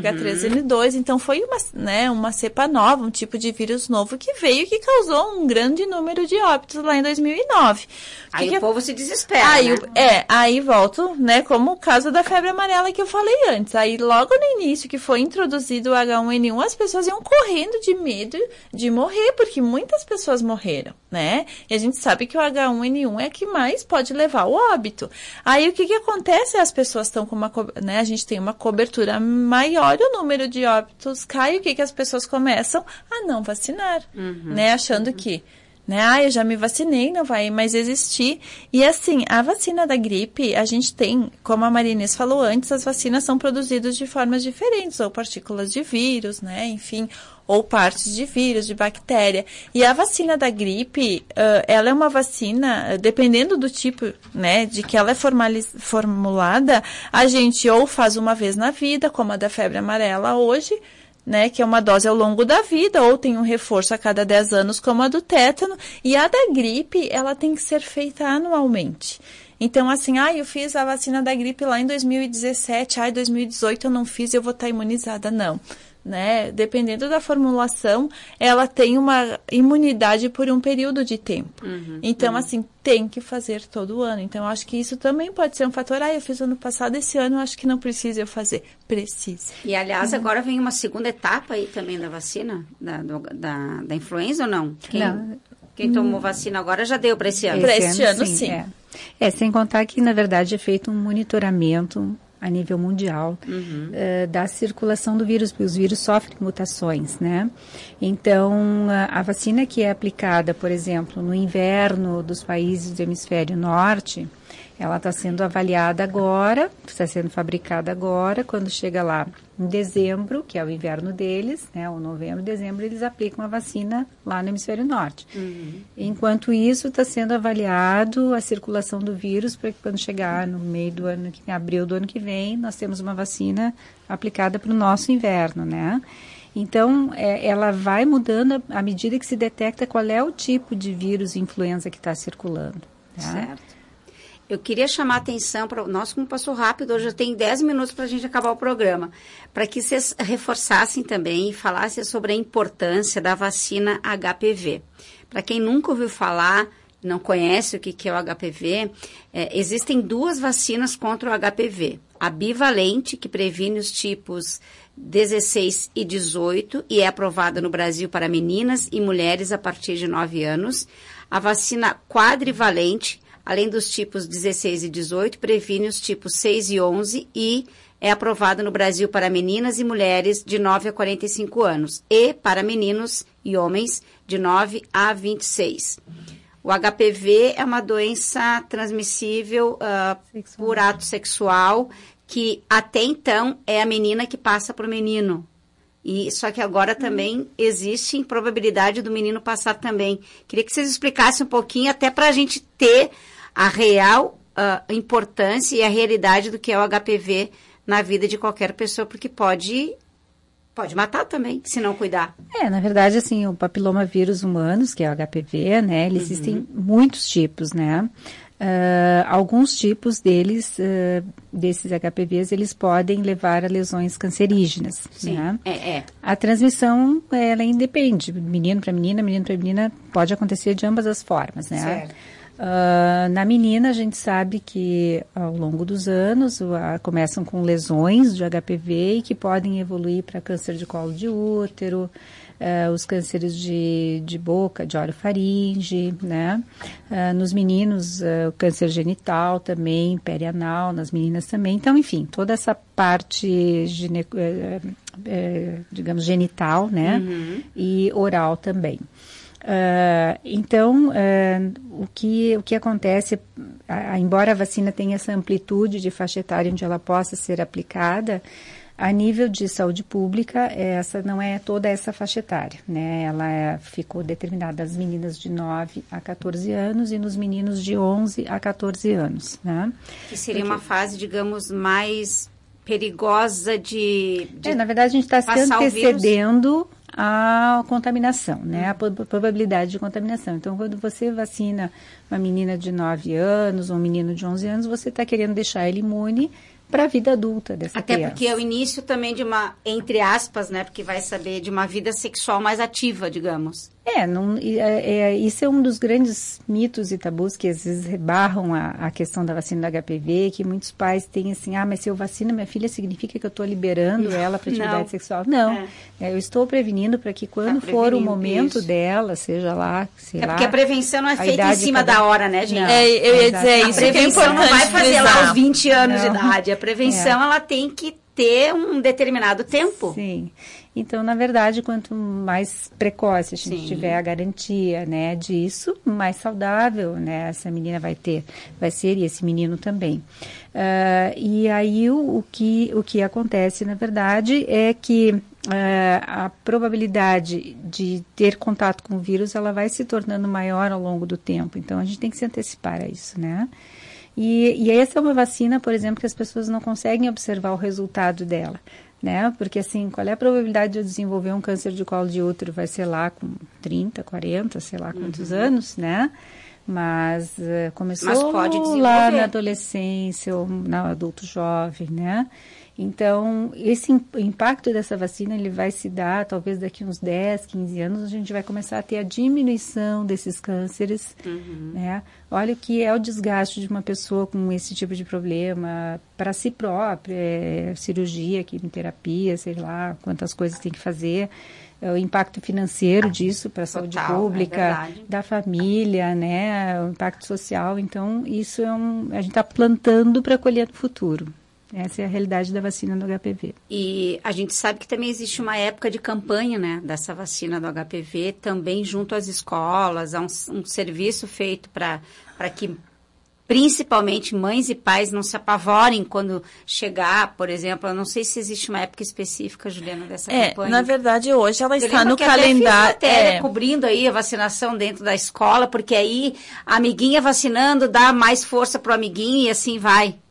H3N2, então foi uma cepa nova, um tipo de vírus novo que veio e que causou um grande número de óbitos lá em 2009. Aí o povo se desespera, né? Aí volto, né, como o caso da febre amarela que eu falei antes. Aí logo no início que foi introduzido o H1N1, as pessoas iam correndo de medo de morrer, porque muitas pessoas morreram, né? E a gente sabe que o H1N1 é que mais pode levar ao óbito. Aí o que acontece? As pessoas estão com a gente tem uma cobertura maior, o número de óbitos cai, o que as pessoas começam? A não vacinar, né? Achando que, né? Eu já me vacinei, não vai mais existir. E assim, a vacina da gripe, a gente tem, como a Maria Inês falou antes, as vacinas são produzidas de formas diferentes, ou partículas de vírus, né? Enfim, ou partes de vírus, de bactéria. E a vacina da gripe, ela é uma vacina, dependendo do tipo, né, de que ela é formulada, a gente ou faz uma vez na vida, como a da febre amarela hoje, né, que é uma dose ao longo da vida, ou tem um reforço a cada 10 anos, como a do tétano, e a da gripe, ela tem que ser feita anualmente. Então, assim, eu fiz a vacina da gripe lá em 2017, 2018 eu não fiz, eu vou estar imunizada. Não, né? Dependendo da formulação, ela tem uma imunidade por um período de tempo. Então, assim, tem que fazer todo ano. Então, eu acho que isso também pode ser um fator. Eu fiz ano passado, esse ano eu acho que não precisa eu fazer. Precisa. E, aliás, agora vem uma segunda etapa aí também da vacina, da influenza ou não? Quem tomou vacina agora já deu para esse ano? Para este ano, sim. Sem contar que, na verdade, é feito um monitoramento a nível mundial da circulação do vírus, porque os vírus sofrem mutações, né? Então, a vacina que é aplicada, por exemplo, no inverno dos países do hemisfério norte, ela está sendo avaliada agora, está sendo fabricada agora, quando chega lá em dezembro, que é o inverno deles, né, ou novembro, dezembro, eles aplicam a vacina lá no hemisfério norte. Enquanto isso, está sendo avaliado a circulação do vírus, para que quando chegar no meio do ano, em abril do ano que vem, nós temos uma vacina aplicada para o nosso inverno, né? Então, ela vai mudando à medida que se detecta qual é o tipo de vírus influenza que está circulando. Tá? Certo. Eu queria chamar a atenção para... Nossa, como passou rápido, hoje já tem 10 minutos para a gente acabar o programa. Para que vocês reforçassem também e falassem sobre a importância da vacina HPV. Para quem nunca ouviu falar, não conhece o que é o HPV, existem 2 vacinas contra o HPV. A bivalente, que previne os tipos 16 e 18 e é aprovada no Brasil para meninas e mulheres a partir de 9 anos. A vacina quadrivalente, além dos tipos 16 e 18, previne os tipos 6 e 11 e é aprovada no Brasil para meninas e mulheres de 9 a 45 anos e para meninos e homens de 9 a 26. O HPV é uma doença transmissível por ato sexual, que até então é a menina que passa para o menino. Só que agora também existe probabilidade do menino passar também. Queria que vocês explicassem um pouquinho, até para a gente ter a real importância e a realidade do que é o HPV na vida de qualquer pessoa, porque pode matar também, se não cuidar. Na verdade, assim, o papilomavírus humanos, que é o HPV, né, existem muitos tipos, né? Alguns tipos deles, desses HPVs, eles podem levar a lesões cancerígenas. Sim, né? A transmissão, ela independe, menino para menina, pode acontecer de ambas as formas, né? Certo. Na menina, a gente sabe que ao longo dos anos começam com lesões de HPV e que podem evoluir para câncer de colo de útero, os cânceres de boca, de orofaringe, né? Nos meninos, o câncer genital também, perianal, nas meninas também. Então, enfim, toda essa parte, digamos, genital, né? E oral também. Então, o que acontece, embora a vacina tenha essa amplitude de faixa etária onde ela possa ser aplicada, a nível de saúde pública, essa não é toda essa faixa etária, né? Ela ficou determinada às meninas de 9 a 14 anos e nos meninos de 11 a 14 anos, né? Que seria uma fase, digamos, mais perigosa de na verdade, a gente está se antecedendo a contaminação, né? A probabilidade de contaminação. Então, quando você vacina uma menina de 9 anos ou um menino de 11 anos, você está querendo deixar ele imune para a vida adulta dessa criança. Até porque é o início também de uma, entre aspas, né? Porque vai saber de uma vida sexual mais ativa, digamos. Isso é um dos grandes mitos e tabus que às vezes rebarram a questão da vacina do HPV, que muitos pais têm assim, mas se eu vacino minha filha, significa que eu estou liberando ela para atividade sexual. Não, eu estou prevenindo para que quando for o momento dela, seja lá, sei lá... porque a prevenção não é feita em cima da hora, né, gente? Eu ia dizer isso. A prevenção não vai fazer lá aos 20 anos de idade. A prevenção, ela tem que ter um determinado tempo. Sim. Então, na verdade, quanto mais precoce a gente tiver a garantia, né, disso, mais saudável, né, essa menina vai ser e esse menino também. E aí o que acontece, na verdade, é que a probabilidade de ter contato com o vírus, ela vai se tornando maior ao longo do tempo. Então, a gente tem que se antecipar a isso, né? E essa é uma vacina, por exemplo, que as pessoas não conseguem observar o resultado dela, né? Porque, assim, qual é a probabilidade de eu desenvolver um câncer de colo de útero? Vai ser lá com 30, 40, sei lá quantos anos, né? Mas começou lá na adolescência ou no adulto jovem, né? Então, esse impacto dessa vacina, ele vai se dar, talvez daqui uns 10, 15 anos, a gente vai começar a ter a diminuição desses cânceres, né? Olha o que é o desgaste de uma pessoa com esse tipo de problema para si própria, cirurgia, quimioterapia, sei lá, quantas coisas tem que fazer, o impacto financeiro disso para a saúde pública, da família, né? O impacto social. Então, isso a gente está plantando para colher no futuro. Essa é a realidade da vacina do HPV. E a gente sabe que também existe uma época de campanha, né, dessa vacina do HPV, também junto às escolas, há um serviço feito para que principalmente mães e pais não se apavorem quando chegar, por exemplo. Eu não sei se existe uma época específica, Juliana, dessa campanha. Na verdade, hoje ela está no calendário. Até cobrindo aí a vacinação dentro da escola, porque aí a amiguinha vacinando dá mais força para o amiguinho e assim vai.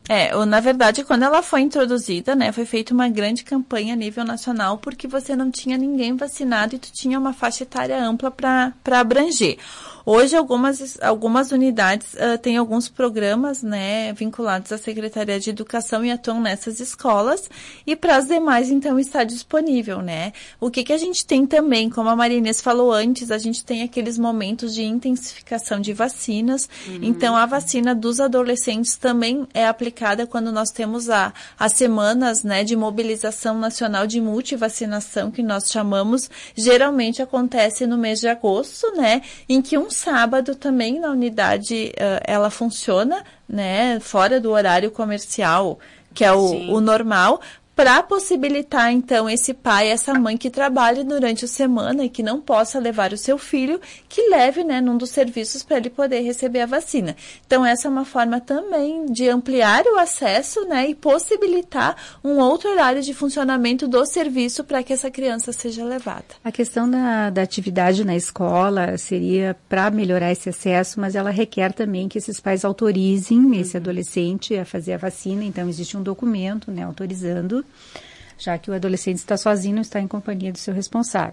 Na verdade, quando ela foi introduzida, né, foi feita uma grande campanha a nível nacional, porque você não tinha ninguém vacinado e tu tinha uma faixa etária ampla para abranger. Hoje, algumas unidades têm alguns programas, né, vinculados à Secretaria de Educação e atuam nessas escolas, e para as demais, então, está disponível, né. O que a gente tem também, como a Maria Inês falou antes, a gente tem aqueles momentos de intensificação de vacinas, então a vacina dos adolescentes também é aplicada quando nós temos as semanas, né, de mobilização nacional de multivacinação, que nós chamamos, geralmente acontece no mês de agosto, né, em que um sábado também na unidade ela funciona, né, fora do horário comercial, que é o normal, para possibilitar, então, esse pai, essa mãe que trabalhe durante a semana e que não possa levar o seu filho, que leve, né, num dos serviços para ele poder receber a vacina. Então, essa é uma forma também de ampliar o acesso, né, e possibilitar um outro horário de funcionamento do serviço para que essa criança seja levada. A questão da atividade na escola seria para melhorar esse acesso, mas ela requer também que esses pais autorizem esse adolescente a fazer a vacina. Então, existe um documento, né, autorizando, já que o adolescente está sozinho, não está em companhia do seu responsável.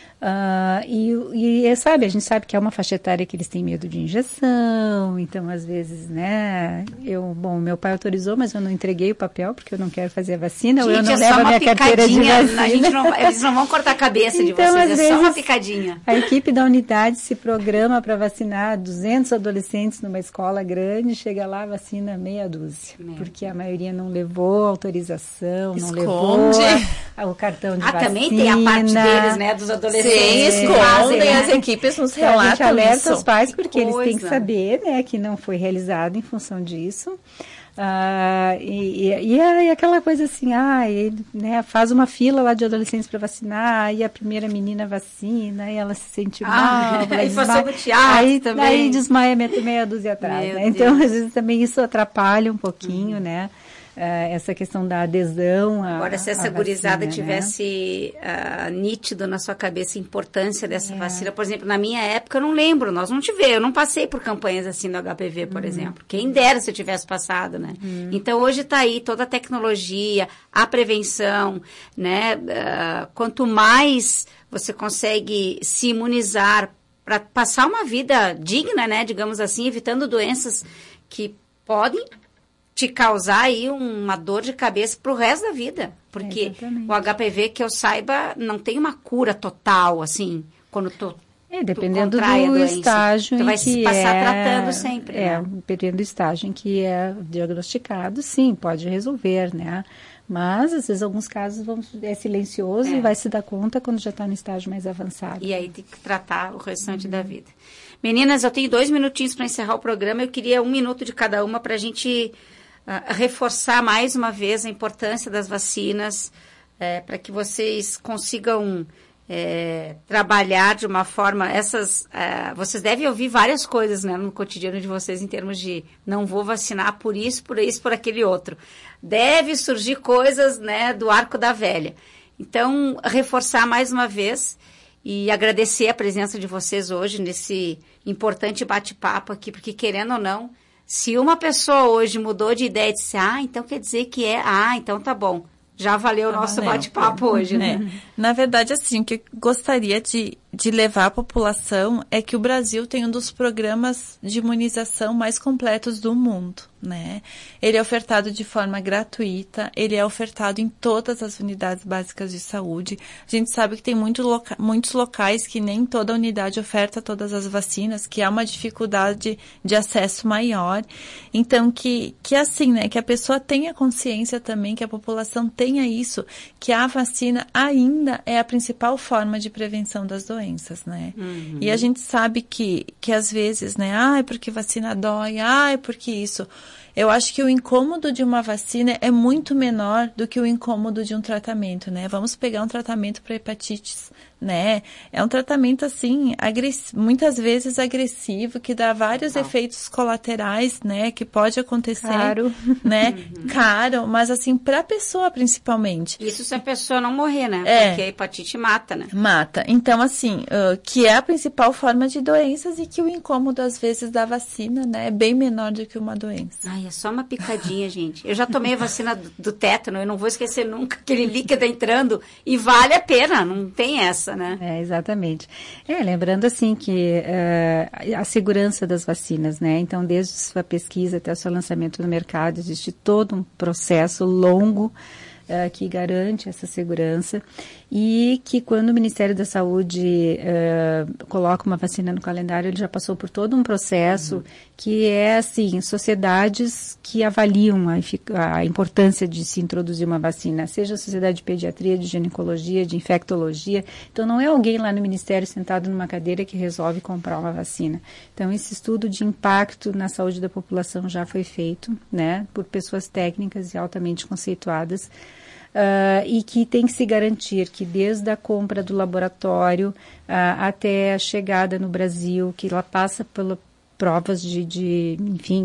Sabe, a gente sabe que é uma faixa etária que eles têm medo de injeção, então às vezes, né, meu pai autorizou, mas eu não entreguei o papel porque eu não quero fazer a vacina, gente, ou eu não levo a minha carteira de vacina. Eles não vão cortar a cabeça de então, vocês, às vezes, só uma vezes, picadinha. A equipe da unidade se programa para vacinar 200 adolescentes numa escola grande, chega lá, vacina meia dúzia, porque a maioria não levou autorização, não levou o cartão de vacina. Também tem a parte deles, né, dos adolescentes. Sim, escondem, as equipes nos relatam. A gente alerta isso. os pais porque eles têm que saber, né, que não foi realizado em função disso. E aquela coisa assim, ele, né, faz uma fila lá de adolescentes para vacinar, e a primeira menina vacina, e ela se sente mal, aí passou no teatro também. Aí desmaia meia dúzia atrás, né? Então, às vezes também isso atrapalha um pouquinho, né? Essa questão da adesão Agora, se essa gurizada vacina, tivesse nítido na sua cabeça a importância dessa vacina, por exemplo, na minha época, eu não lembro, nós não tivemos, eu não passei por campanhas assim do HPV, por exemplo. Quem dera se eu tivesse passado, né? Então, hoje está aí toda a tecnologia, a prevenção, né? Quanto mais você consegue se imunizar para passar uma vida digna, né? Digamos assim, evitando doenças que podem te causar aí uma dor de cabeça pro resto da vida. Porque o HPV, que eu saiba, não tem uma cura total, assim, quando dependendo do estágio em que vai se passar tratando sempre, né? Dependendo do estágio em que é diagnosticado, sim, pode resolver, né? Mas, às vezes, alguns casos é silencioso e vai se dar conta quando já está no estágio mais avançado. E aí tem que tratar o restante da vida. Meninas, eu tenho 2 minutinhos para encerrar o programa. Eu queria 1 minuto de cada uma para a gente reforçar mais uma vez a importância das vacinas, para que vocês consigam trabalhar de uma forma... vocês devem ouvir várias coisas, né, no cotidiano de vocês em termos de não vou vacinar por isso, por aquele outro. Deve surgir coisas, né, do arco da velha. Então, reforçar mais uma vez e agradecer a presença de vocês hoje nesse importante bate-papo aqui, porque querendo ou não, se uma pessoa hoje mudou de ideia e disse, então quer dizer que então tá bom. Já valeu o nosso bate-papo hoje, né? Na verdade, assim, o que eu gostaria de levar à população é que o Brasil tem um dos programas de imunização mais completos do mundo, né? Ele é ofertado de forma gratuita, ele é ofertado em todas as unidades básicas de saúde. A gente sabe que tem muitos locais que nem toda unidade oferta todas as vacinas, que há uma dificuldade de acesso maior. Então, que assim, né, que a pessoa tenha consciência também, que a população tenha isso, que a vacina ainda é a principal forma de prevenção das doenças, né? E a gente sabe que às vezes, né, porque vacina dói, porque isso. Eu acho que o incômodo de uma vacina é muito menor do que o incômodo de um tratamento, né? Vamos pegar um tratamento para hepatites, né? É um tratamento, assim, muitas vezes agressivo, que dá vários efeitos colaterais, né? Que pode acontecer. Caro. Né? Caro, mas assim, para a pessoa principalmente. Isso se a pessoa não morrer, né? Porque a hepatite mata, né? Mata. Então, assim, que é a principal forma de doenças e que o incômodo, às vezes, da vacina, né? É bem menor do que uma doença. é só uma picadinha, gente. Eu já tomei a vacina do tétano, eu não vou esquecer nunca aquele líquido entrando e vale a pena, não tem essa, né? Exatamente. Lembrando assim que a segurança das vacinas, né? Então, desde a sua pesquisa até o seu lançamento no mercado, existe todo um processo longo que garante essa segurança e que quando o Ministério da Saúde coloca uma vacina no calendário, ele já passou por todo um processo que é, assim, sociedades que avaliam a importância de se introduzir uma vacina, seja a Sociedade de Pediatria, de Ginecologia, de Infectologia. Então, não é alguém lá no Ministério sentado numa cadeira que resolve comprar uma vacina. Então, esse estudo de impacto na saúde da população já foi feito, né, por pessoas técnicas e altamente conceituadas, e que tem que se garantir que desde a compra do laboratório até a chegada no Brasil, que ela passa pela provas de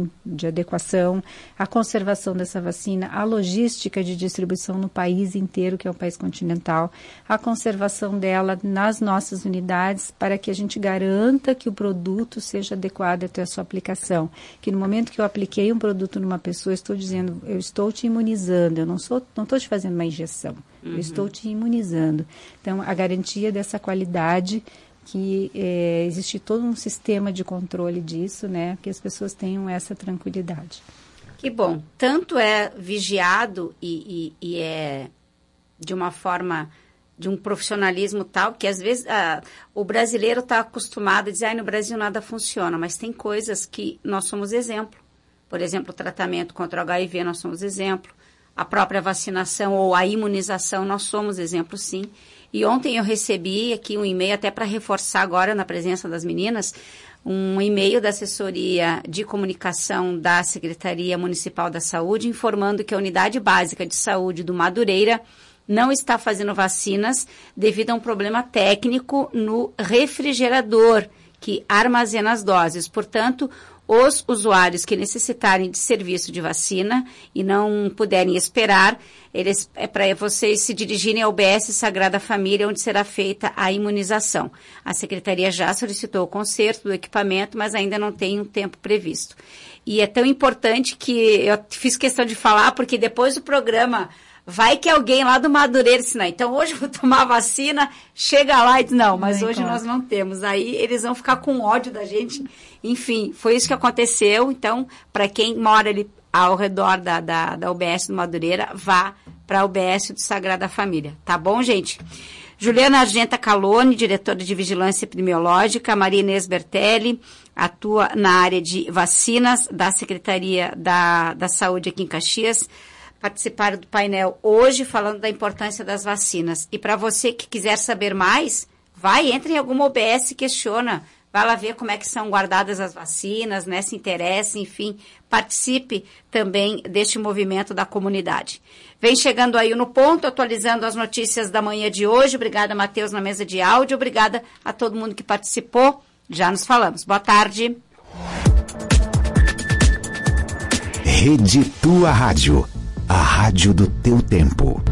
adequação, a conservação dessa vacina, a logística de distribuição no país inteiro, que é um país continental, a conservação dela nas nossas unidades, para que a gente garanta que o produto seja adequado até a sua aplicação. Que no momento que eu apliquei um produto numa pessoa, estou dizendo, eu estou te imunizando, eu não estou te fazendo uma injeção, eu estou te imunizando. Então, a garantia dessa qualidade, que existe todo um sistema de controle disso, né, que as pessoas tenham essa tranquilidade. Que bom. Tanto é vigiado e é de uma forma, de um profissionalismo tal, que às vezes o brasileiro está acostumado a dizer, no Brasil nada funciona, mas tem coisas que nós somos exemplo. Por exemplo, o tratamento contra o HIV, nós somos exemplo. A própria vacinação ou a imunização, nós somos exemplo, sim. E ontem eu recebi aqui um e-mail, até para reforçar agora na presença das meninas, um e-mail da assessoria de comunicação da Secretaria Municipal da Saúde, informando que a Unidade Básica de Saúde do Madureira não está fazendo vacinas devido a um problema técnico no refrigerador que armazena as doses. Portanto, os usuários que necessitarem de serviço de vacina e não puderem esperar, é para vocês se dirigirem ao UBS Sagrada Família, onde será feita a imunização. A Secretaria já solicitou o conserto do equipamento, mas ainda não tem um tempo previsto. E é tão importante que eu fiz questão de falar, porque depois do programa, vai que alguém lá do Madureira disse, não, então hoje eu vou tomar vacina, chega lá e diz, não, mas hoje nós não temos. Aí eles vão ficar com ódio da gente. Enfim, foi isso que aconteceu. Então, para quem mora ali ao redor da UBS do Madureira, vá para a UBS do Sagrada Família. Tá bom, gente? Juliana Argenta Calone, diretora de Vigilância Epidemiológica, Maria Inês Bertelli, atua na área de vacinas da Secretaria da Saúde aqui em Caxias, participaram do painel hoje falando da importância das vacinas. E para você que quiser saber mais, entre em alguma UBS e questiona. Vai lá ver como é que são guardadas as vacinas, né? Se interesse, enfim, participe também deste movimento da comunidade. Vem chegando aí no ponto, atualizando as notícias da manhã de hoje. Obrigada, Matheus, na mesa de áudio. Obrigada a todo mundo que participou. Já nos falamos. Boa tarde. Rede Tua Rádio, a rádio do teu tempo.